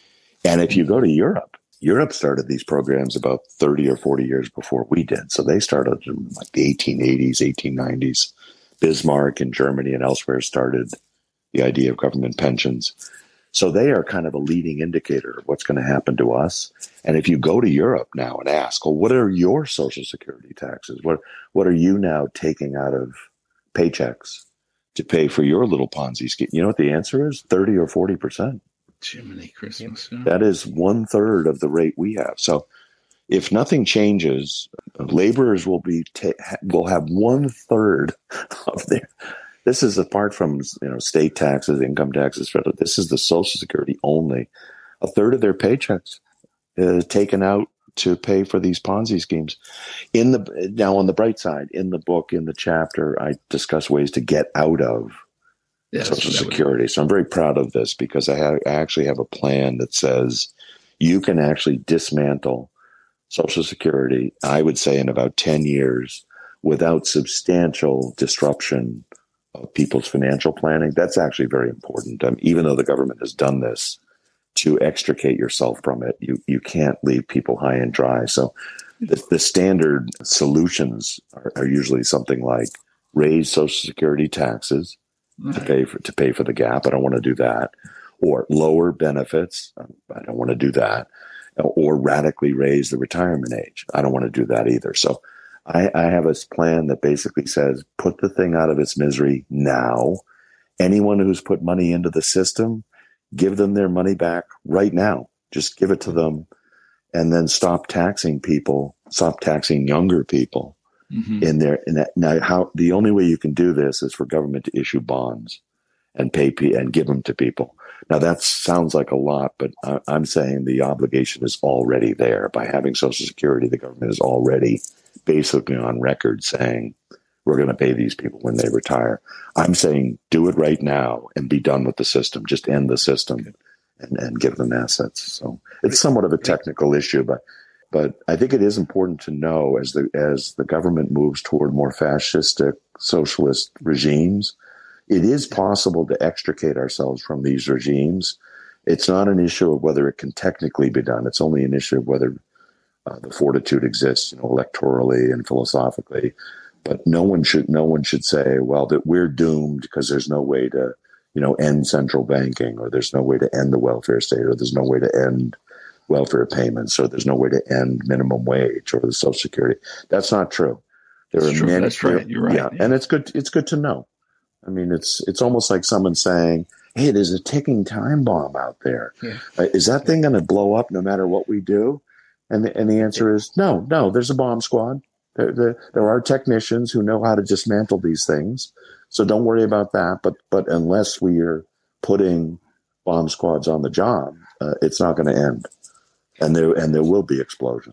And if you go to Europe, Europe started these programs about thirty or forty years before we did. So they started in like the eighteen eighties, eighteen nineties. Bismarck in Germany and elsewhere started the idea of government pensions. So they are kind of a leading indicator of what's going to happen to us. And if you go to Europe now and ask, well, what are your Social Security taxes? What what are you now taking out of paychecks to pay for your little Ponzi scheme? You know what the answer is? thirty or forty percent. Jiminy Christmas. Yeah. That is one third of the rate we have. So if nothing changes, laborers will be ta- will have one third of their. This is apart from, you know, state taxes, income taxes, federal. This is the Social Security only. A third of their paychecks is taken out to pay for these Ponzi schemes. In the now, on the bright side, in the book, in the chapter, I discuss ways to get out of yeah, Social Security. Would... So I'm very proud of this because I, have, I actually have a plan that says you can actually dismantle Social Security, I would say, in about ten years without substantial disruption of people's financial planning. That's actually very important. Um, even though the government has done this to extricate yourself from it, you, you can't leave people high and dry. So the, the standard solutions are, are usually something like raise Social Security taxes right. to pay for, to pay for the gap. I don't want to do that. Or lower benefits. I don't want to do that. Or radically raise the retirement age. I don't want to do that either. So I, I have a plan that basically says, put the thing out of its misery now. Anyone who's put money into the system, give them their money back right now. Just give it to them and then stop taxing people, stop taxing younger people mm-hmm. in their, in that. Now, how, the only way you can do this is for government to issue bonds and pay and give them to people. Now that sounds like a lot, but I, I'm saying the obligation is already there. By having Social Security, the government is already basically on record saying we're going to pay these people when they retire. I'm saying do it right now and be done with the system. Just end the system and, and give them assets. So it's somewhat of a technical issue, but but I think it is important to know as the as the government moves toward more fascistic socialist regimes, it is possible to extricate ourselves from these regimes. It's not an issue of whether it can technically be done. It's only an issue of whether uh, the fortitude exists, you know, electorally and philosophically. But no one should no one should say, well, that we're doomed because there's no way to, you know, end central banking, or there's no way to end the welfare state, or there's no way to end welfare payments, or there's no way to end minimum wage or the Social Security. That's not true. There That's are true. many. That's right. You're right. Yeah, yeah, and it's good. It's good to know. I mean, it's it's almost like someone saying, "Hey, there's a ticking time bomb out there. Yeah. Uh, is that thing going to blow up no matter what we do?" And the, and the answer is no, no. There's a bomb squad. There, there, there are technicians who know how to dismantle these things. So don't worry about that. But but unless we are putting bomb squads on the job, uh, it's not going to end, and there and there will be explosions.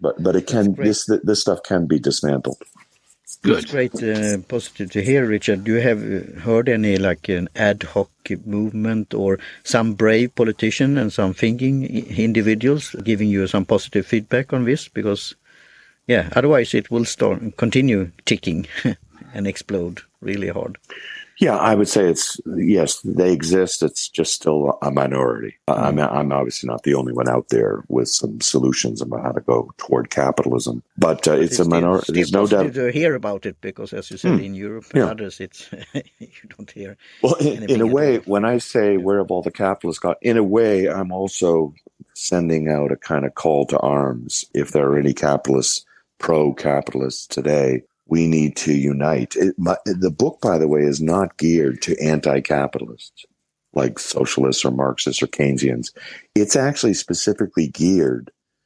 But but it can this this stuff can be dismantled. Good. It's great, uh, positive to hear, Richard. Do you have heard any like an ad hoc movement or some brave politician and some thinking individuals giving you some positive feedback on this? Because, yeah, otherwise it will start continue ticking and explode really hard. Yeah, I would say it's, yes, they exist. It's just still a minority. Mm. I'm, I'm obviously not the only one out there with some solutions about how to go toward capitalism, but uh, it's, it's a minority. There's no doubt to hear about it because, as you said, mm. in Europe and yeah. others, it's you don't hear. Well, in, in a way, when I say where have all the capitalists gone, in a way, I'm also sending out a kind of call to arms. If there are any capitalists, pro-capitalists today, we need to unite. It, my, the book, by the way, is not geared to anti-capitalists like socialists or Marxists or Keynesians. It's actually specifically geared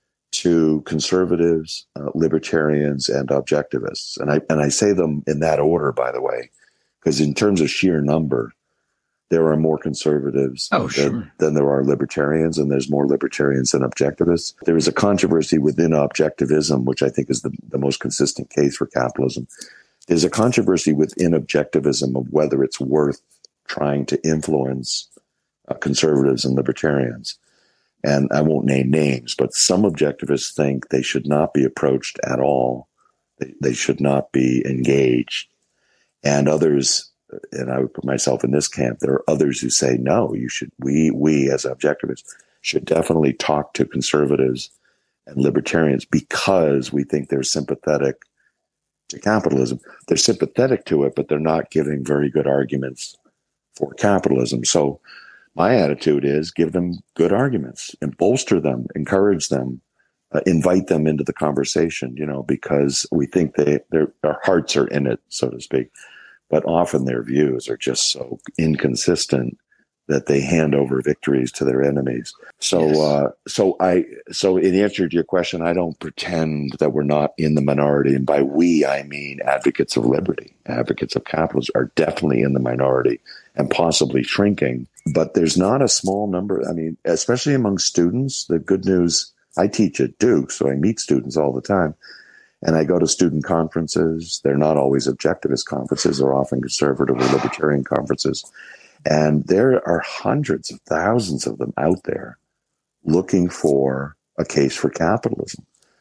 to conservatives, uh, libertarians, and objectivists. And I and I say them in that order, by the way, because in terms of sheer number, there are more conservatives oh, than, sure. than there are libertarians, and there's more libertarians than objectivists. There is a controversy within objectivism, which I think is the, the most consistent case for capitalism. There's a controversy within objectivism of whether it's worth trying to influence uh, conservatives and libertarians. And I won't name names, but some objectivists think they should not be approached at all. They, they should not be engaged. And others, and I would put myself in this camp, there are others who say, no, you should, we, we as objectivists should definitely talk to conservatives and libertarians because we think they're sympathetic to capitalism. They're sympathetic to it, but they're not giving very good arguments for capitalism. So my attitude is give them good arguments and bolster them, encourage them, uh, invite them into the conversation, you know, because we think they, their, their hearts are in it, so to speak. But often their views are just so inconsistent that they hand over victories to their enemies. So, yes. uh, so I, so in answer to your question, I don't pretend that we're not in the minority. And by we, I mean advocates of liberty, advocates of capitalism are definitely in the minority and possibly shrinking. But there's not a small number. I mean, especially among students, the good news, I teach at Duke, so I meet students all the time. And I go to student conferences. They're not always objectivist conferences. They're often conservative or libertarian conferences. And there are hundreds of thousands of them out there looking for a case for capitalism.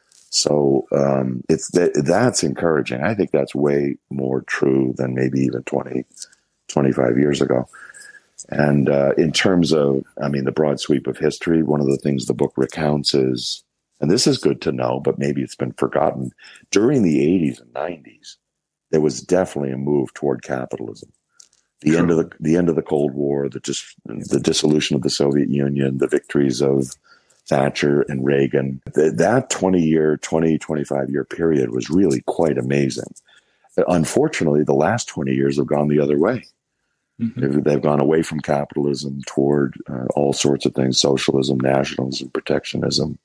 So um, it's that, that's encouraging. I think that's way more true than maybe even twenty, twenty-five years ago. And uh, in terms of, I mean, the broad sweep of history, one of the things the book recounts is, and this is good to know, but maybe it's been forgotten, during the eighties and nineties, there was definitely a move toward capitalism. The True. end of the the end of the Cold War, the dis, the dissolution of the Soviet Union, the victories of Thatcher and Reagan. The, that twenty-year, twenty, twenty-five-year period was really quite amazing. Unfortunately, the last twenty years have gone the other way. Mm-hmm. They've, they've gone away from capitalism toward uh, all sorts of things: socialism, nationalism, protectionism,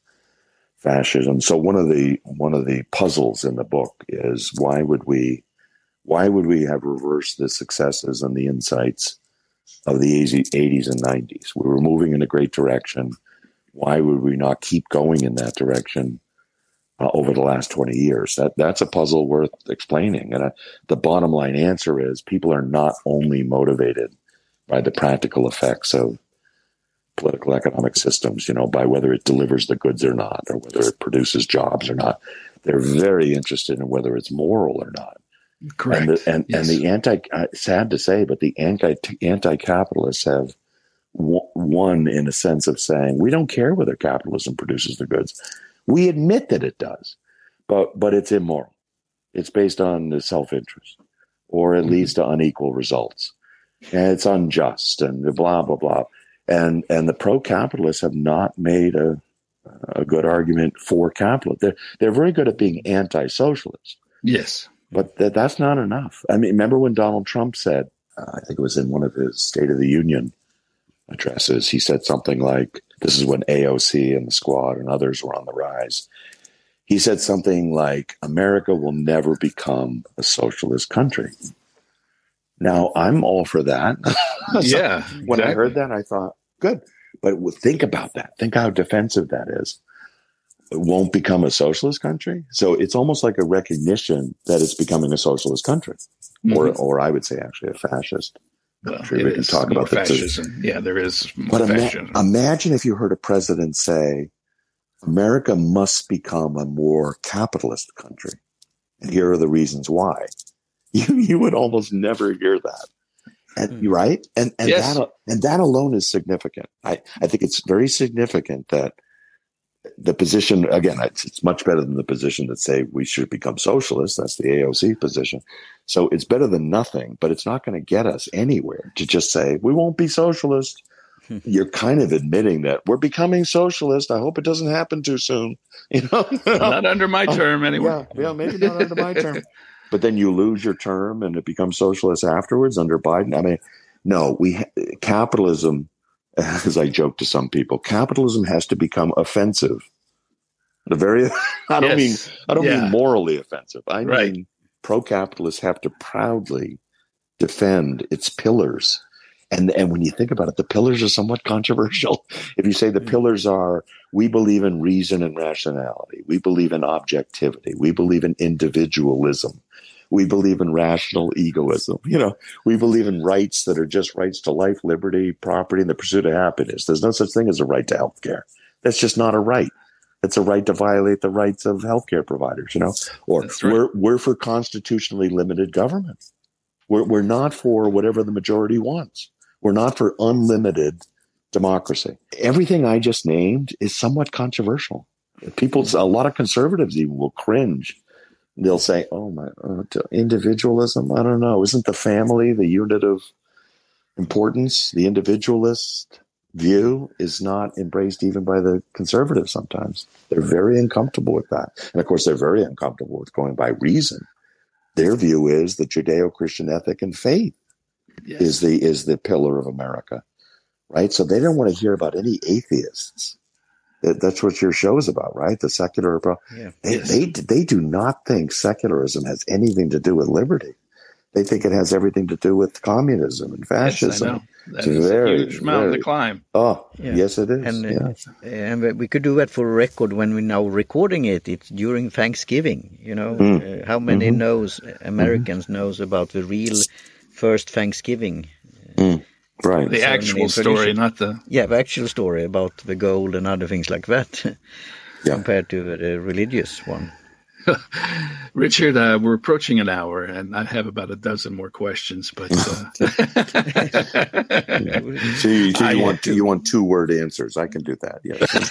fascism. So one of the one of the puzzles in the book is why would we why would we have reversed the successes and the insights of the eighties and nineties? We were moving in a great direction. Why would we not keep going in that direction uh, over the last twenty years? That that's a puzzle worth explaining. And I, the bottom line answer is people are not only motivated by the practical effects of political economic systems, you know, by whether it delivers the goods or not, or whether it produces jobs or not. They're very interested in whether it's moral or not. Correct. And the, and, yes. and the anti, uh, sad to say, but the anti anti-capitalists have w- won in a sense of saying, we don't care whether capitalism produces the goods. We admit that it does, but but it's immoral. It's based on the self-interest, or at mm-hmm. least unequal results. And it's unjust and blah, blah, blah. And and the pro-capitalists have not made a a good argument for capitalism. They're, they're very good at being anti-socialist. Yes. But th- that's not enough. I mean, remember when Donald Trump said, uh, I think it was in one of his State of the Union addresses, he said something like, this is when A O C and the Squad and others were on the rise. He said something like, America will never become a socialist country. Now, I'm all for that. so yeah. When exactly. I heard that, I thought, good. But think about that. Think how defensive that is. won't become a socialist country. So it's almost like a recognition that it's becoming a socialist country, mm-hmm. or or I would say actually a fascist country. Well, we can talk about fascism. The, yeah, there is more but fascism. Ima- imagine if you heard a president say, America must become a more capitalist country. And here are the reasons why. You you would almost never hear that. And mm. right? And and yes. that and that alone is significant. I, I think it's very significant that the position, again, it's, it's much better than the position that say we should become socialists. That's the A O C position. So it's better than nothing, but it's not going to get us anywhere to just say we won't be socialist. You're kind of admitting that we're becoming socialist. I hope it doesn't happen too soon. You know, not under my term anyway. Yeah, yeah, maybe not under my term. But then you lose your term and it becomes socialist afterwards under Biden. I mean, no, we capitalism, as I joke to some people, capitalism has to become offensive. The very, I don't yes. mean, I don't yeah. mean morally offensive. I right. mean, pro-capitalists have to proudly defend its pillars. And and when you think about it, the pillars are somewhat controversial. If you say the pillars are, we believe in reason and rationality. We believe in objectivity. We believe in individualism. We believe in rational egoism. You know, we believe in rights that are just rights to life, liberty, property, and the pursuit of happiness. There's no such thing as a right to health care. That's just not a right. It's a right to violate the rights of healthcare providers, you know, or right. we're, we're for constitutionally limited government. We're, we're not for whatever the majority wants. We're not for unlimited democracy. Everything I just named is somewhat controversial. People, a lot of conservatives even will cringe. They'll say, oh, my, uh, individualism? I don't know. Isn't the family the unit of importance? The individualist view is not embraced even by the conservatives sometimes. They're very uncomfortable with that. And, of course, they're very uncomfortable with going by reason. Their view is the Judeo-Christian ethic and faith. Yes. is the is the pillar of America, right? So they don't want to hear about any atheists. That, that's what your show is about, right? The secular. Yeah. They, yes. they they do not think secularism has anything to do with liberty. They think it has everything to do with communism and fascism. Yes, I know. That is very, a huge mountain to climb. Oh, yeah. yes, it is. And, yeah. uh, and we could do that for a record when we're now recording it. It's during Thanksgiving. You know, mm. uh, how many mm-hmm. knows Americans mm-hmm. knows about the real first Thanksgiving? Mm. Right. The actual story, not the... Yeah, the actual story about the gold and other things like that yeah. compared to the religious one. Richard, uh, we're approaching an hour, and I have about a dozen more questions. But uh... so you, so you want you want two word answers? I can do that.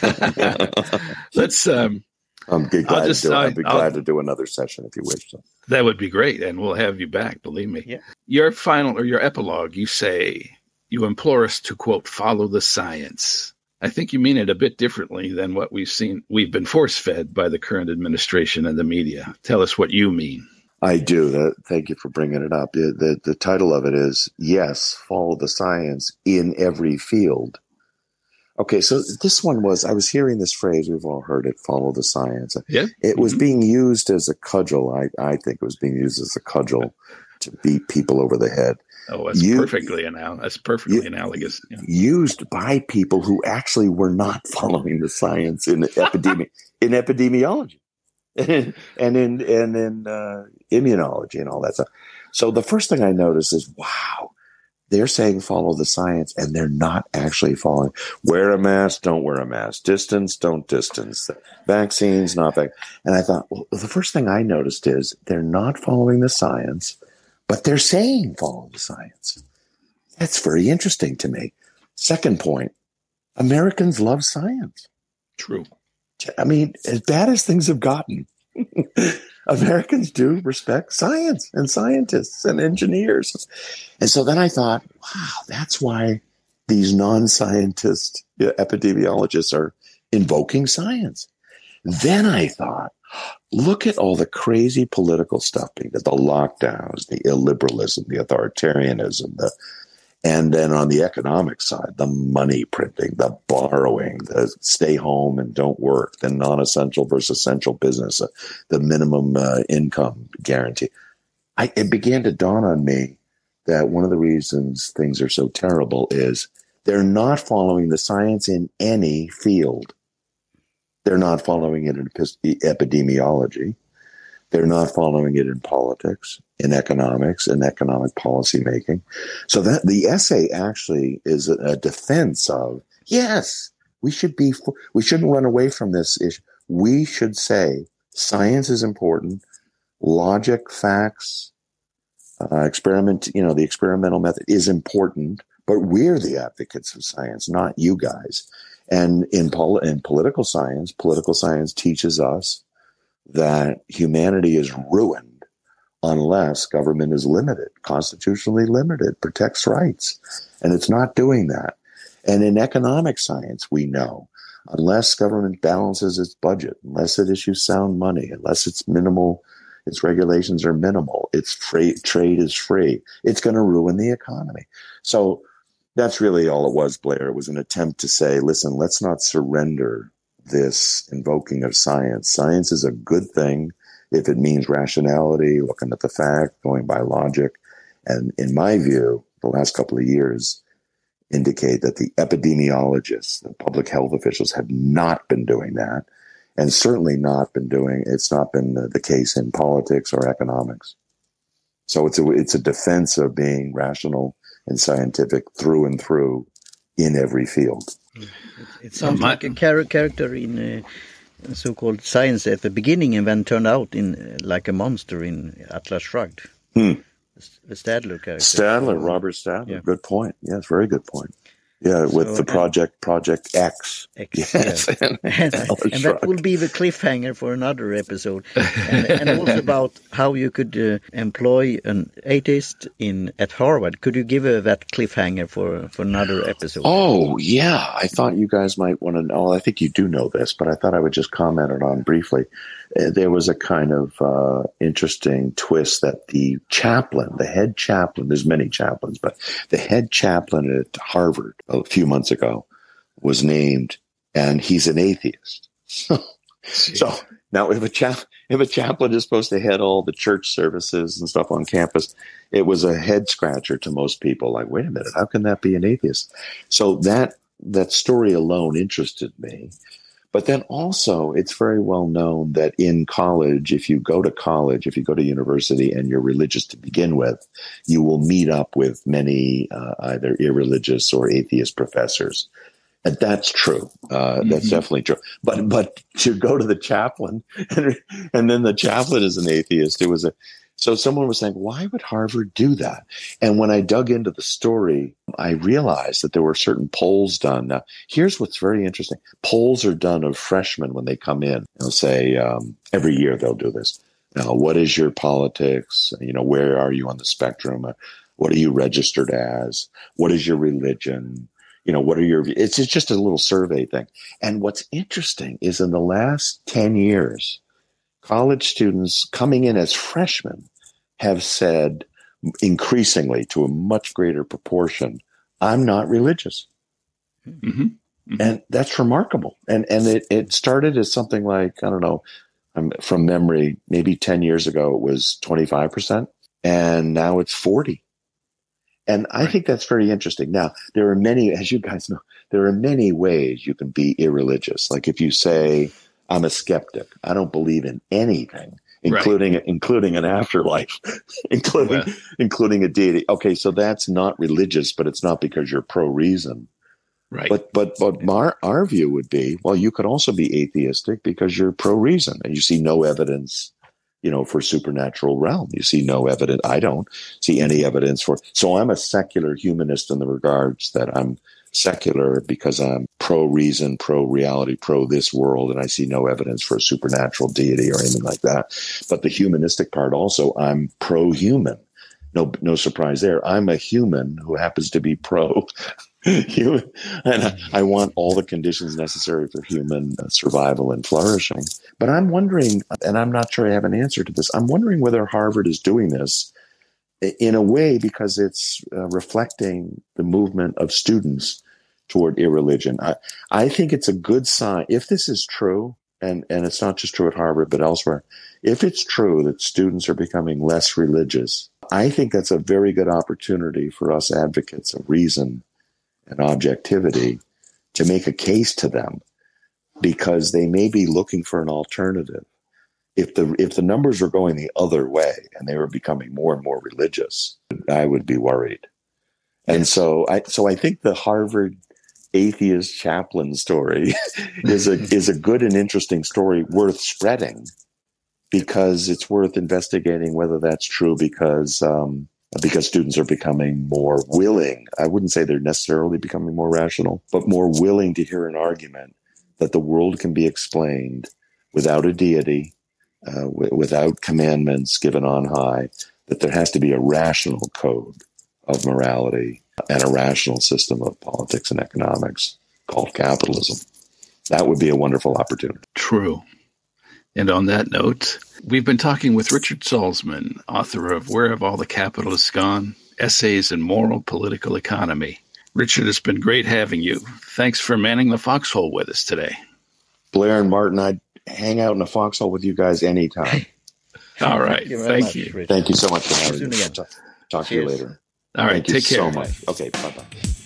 Yes. Let's. Um, I'm be glad, just, to do, I'd be I'll, glad to do another session if you wish. So. That would be great, and we'll have you back. Believe me. Yeah. Your final or your epilogue, you say you implore us to quote follow the science. I think you mean it a bit differently than what we've seen. We've been force-fed by the current administration and the media. Tell us what you mean. I do. That, thank you for bringing it up. The, the, the title of it is, yes, follow the science in every field. Okay, so this one was, I was hearing this phrase, we've all heard it, follow the science. Yeah. It was mm-hmm. being used as a cudgel. I, I think it was being used as a cudgel to beat people over the head. Oh, that's you, perfectly anal- That's perfectly you, analogous. Yeah. Used by people who actually were not following the science in epidemi- in epidemiology, and, and in and in uh, immunology and all that stuff. So the first thing I noticed is, wow, they're saying follow the science, and they're not actually following. Wear a mask, don't wear a mask. Distance, don't distance. Vaccines, not vac. And I thought, well, the first thing I noticed is they're not following the science. But they're saying follow the science. That's very interesting to me. Second point, Americans love science. True. I mean, as bad as things have gotten, Americans do respect science and scientists and engineers. And so then I thought, wow, that's why these non-scientist epidemiologists are invoking science. Then I thought, look at all the crazy political stuff being done, the lockdowns, the illiberalism, the authoritarianism, the, and then on the economic side, the money printing, the borrowing, the stay home and don't work, the non-essential versus essential business, uh, the minimum uh, income guarantee. I, it began to dawn on me that one of the reasons things are so terrible is they're not following the science in any field. They're not following it in epidemiology. They're not following it in politics, in economics, in economic policy making. So that the essay actually is a, a defense of, yes, we should be, we shouldn't run away from this issue. We should say science is important, logic, facts, uh, experiment, you know, the experimental method is important, but we're the advocates of science, not you guys. And in, pol- in political science, political science teaches us that humanity is ruined unless government is limited, constitutionally limited, protects rights. And it's not doing that. And in economic science, we know, unless government balances its budget, unless it issues sound money, unless it's minimal, its regulations are minimal, its free, trade is free, it's going to ruin the economy. So that's really all it was, Blair. It was an attempt to say, listen, let's not surrender this invoking of science. Science is a good thing if it means rationality, looking at the fact, going by logic. And in my view, the last couple of years indicate that the epidemiologists, the public health officials have not been doing that, and certainly not been doing, it's not been the, the case in politics or economics. So it's a, it's a defense of being rational and scientific through and through in every field. It, it sounds like a char- character in uh, so-called science at the beginning, and then turned out in uh, like a monster in Atlas Shrugged. Hmm. The Stadler character. Stadler, Robert Stadler. Yeah. Good point. Yes, very good point. Yeah, with So, the project, Project X. X, Yes. yeah. and, and, and that will be the cliffhanger for another episode. And, and also about how you could uh, employ an atheist in at Harvard. Could you give uh, that cliffhanger for, for another episode? Oh, yeah. I thought you guys might want to know. I think you do know this, but I thought I would just comment it on briefly. Uh, there was a kind of uh, interesting twist that the chaplain, the head chaplain, there's many chaplains, but the head chaplain at Harvard a few months ago was named, and he's an atheist. So now if a chap, if a chaplain is supposed to head all the church services and stuff on campus, it was a head scratcher to most people. Like, wait a minute, how can that be an atheist? So that, that story alone interested me. But then also, it's very well known that in college, if you go to college, if you go to university and you're religious to begin with, you will meet up with many uh, either irreligious or atheist professors. And that's true. Uh, mm-hmm. That's definitely true. But but to go to the chaplain, and, and then the chaplain is an atheist, it was a... So someone was saying, why would Harvard do that? And when I dug into the story, I realized that there were certain polls done. Now, here's what's very interesting. Polls are done of freshmen when they come in. They'll say, um, every year they'll do this. Now, what is your politics? You know, where are you on the spectrum? What are you registered as? What is your religion? You know, what are your, it's, it's just a little survey thing. And what's interesting is in the last ten years, college students coming in as freshmen have said increasingly, to a much greater proportion, I'm not religious. Mm-hmm. Mm-hmm. And that's remarkable. And and it, it started as something like, I don't know, um, from memory, maybe ten years ago, it was twenty-five percent. And now it's forty. And I right. think that's very interesting. Now, there are many, as you guys know, there are many ways you can be irreligious. Like if you say, I'm a skeptic, I don't believe in anything, including right. including an afterlife, including well. including a deity. Okay, so that's not religious, but it's not because you're pro-reason. Right. But but but our, our view would be, well, you could also be atheistic because you're pro-reason and you see no evidence, you know, for supernatural realm. You see no evidence. I don't see any evidence for. So I'm a secular humanist in the regards that I'm secular because I'm pro-reason, pro-reality, pro-this world, and I see no evidence for a supernatural deity or anything like that. But the humanistic part also, I'm pro-human. No, no surprise there. I'm a human who happens to be pro-human, and I, I want all the conditions necessary for human survival and flourishing. But I'm wondering, and I'm not sure I have an answer to this, I'm wondering whether Harvard is doing this in a way because it's uh, reflecting the movement of students toward irreligion. I, I think it's a good sign. If this is true, and, and it's not just true at Harvard, but elsewhere, if it's true that students are becoming less religious, I think that's a very good opportunity for us advocates of reason and objectivity to make a case to them because they may be looking for an alternative. If the if the numbers are going the other way and they were becoming more and more religious, I would be worried. And Yes. so I so I think the Harvard atheist chaplain story is a is a good and interesting story worth spreading, because it's worth investigating whether that's true, because um, because students are becoming more willing. I wouldn't say they're necessarily becoming more rational, but more willing to hear an argument that the world can be explained without a deity, uh, w- without commandments given on high, that there has to be a rational code of morality and a rational system of politics and economics called capitalism. That would be a wonderful opportunity. True. And on that note, we've been talking with Richard Salzman, author of Where Have All the Capitalists Gone? Essays in Moral Political Economy. Richard, it's been great having you. Thanks for manning the foxhole with us today. Blair and Martin, I'd hang out in a foxhole with you guys anytime. All right. Thank you. Thank Much, you. Richard. Thank you so much for having Soon me. again. Talk, talk to you Cheers. later. All right. Thank you Take care. so much. Okay, bye-bye.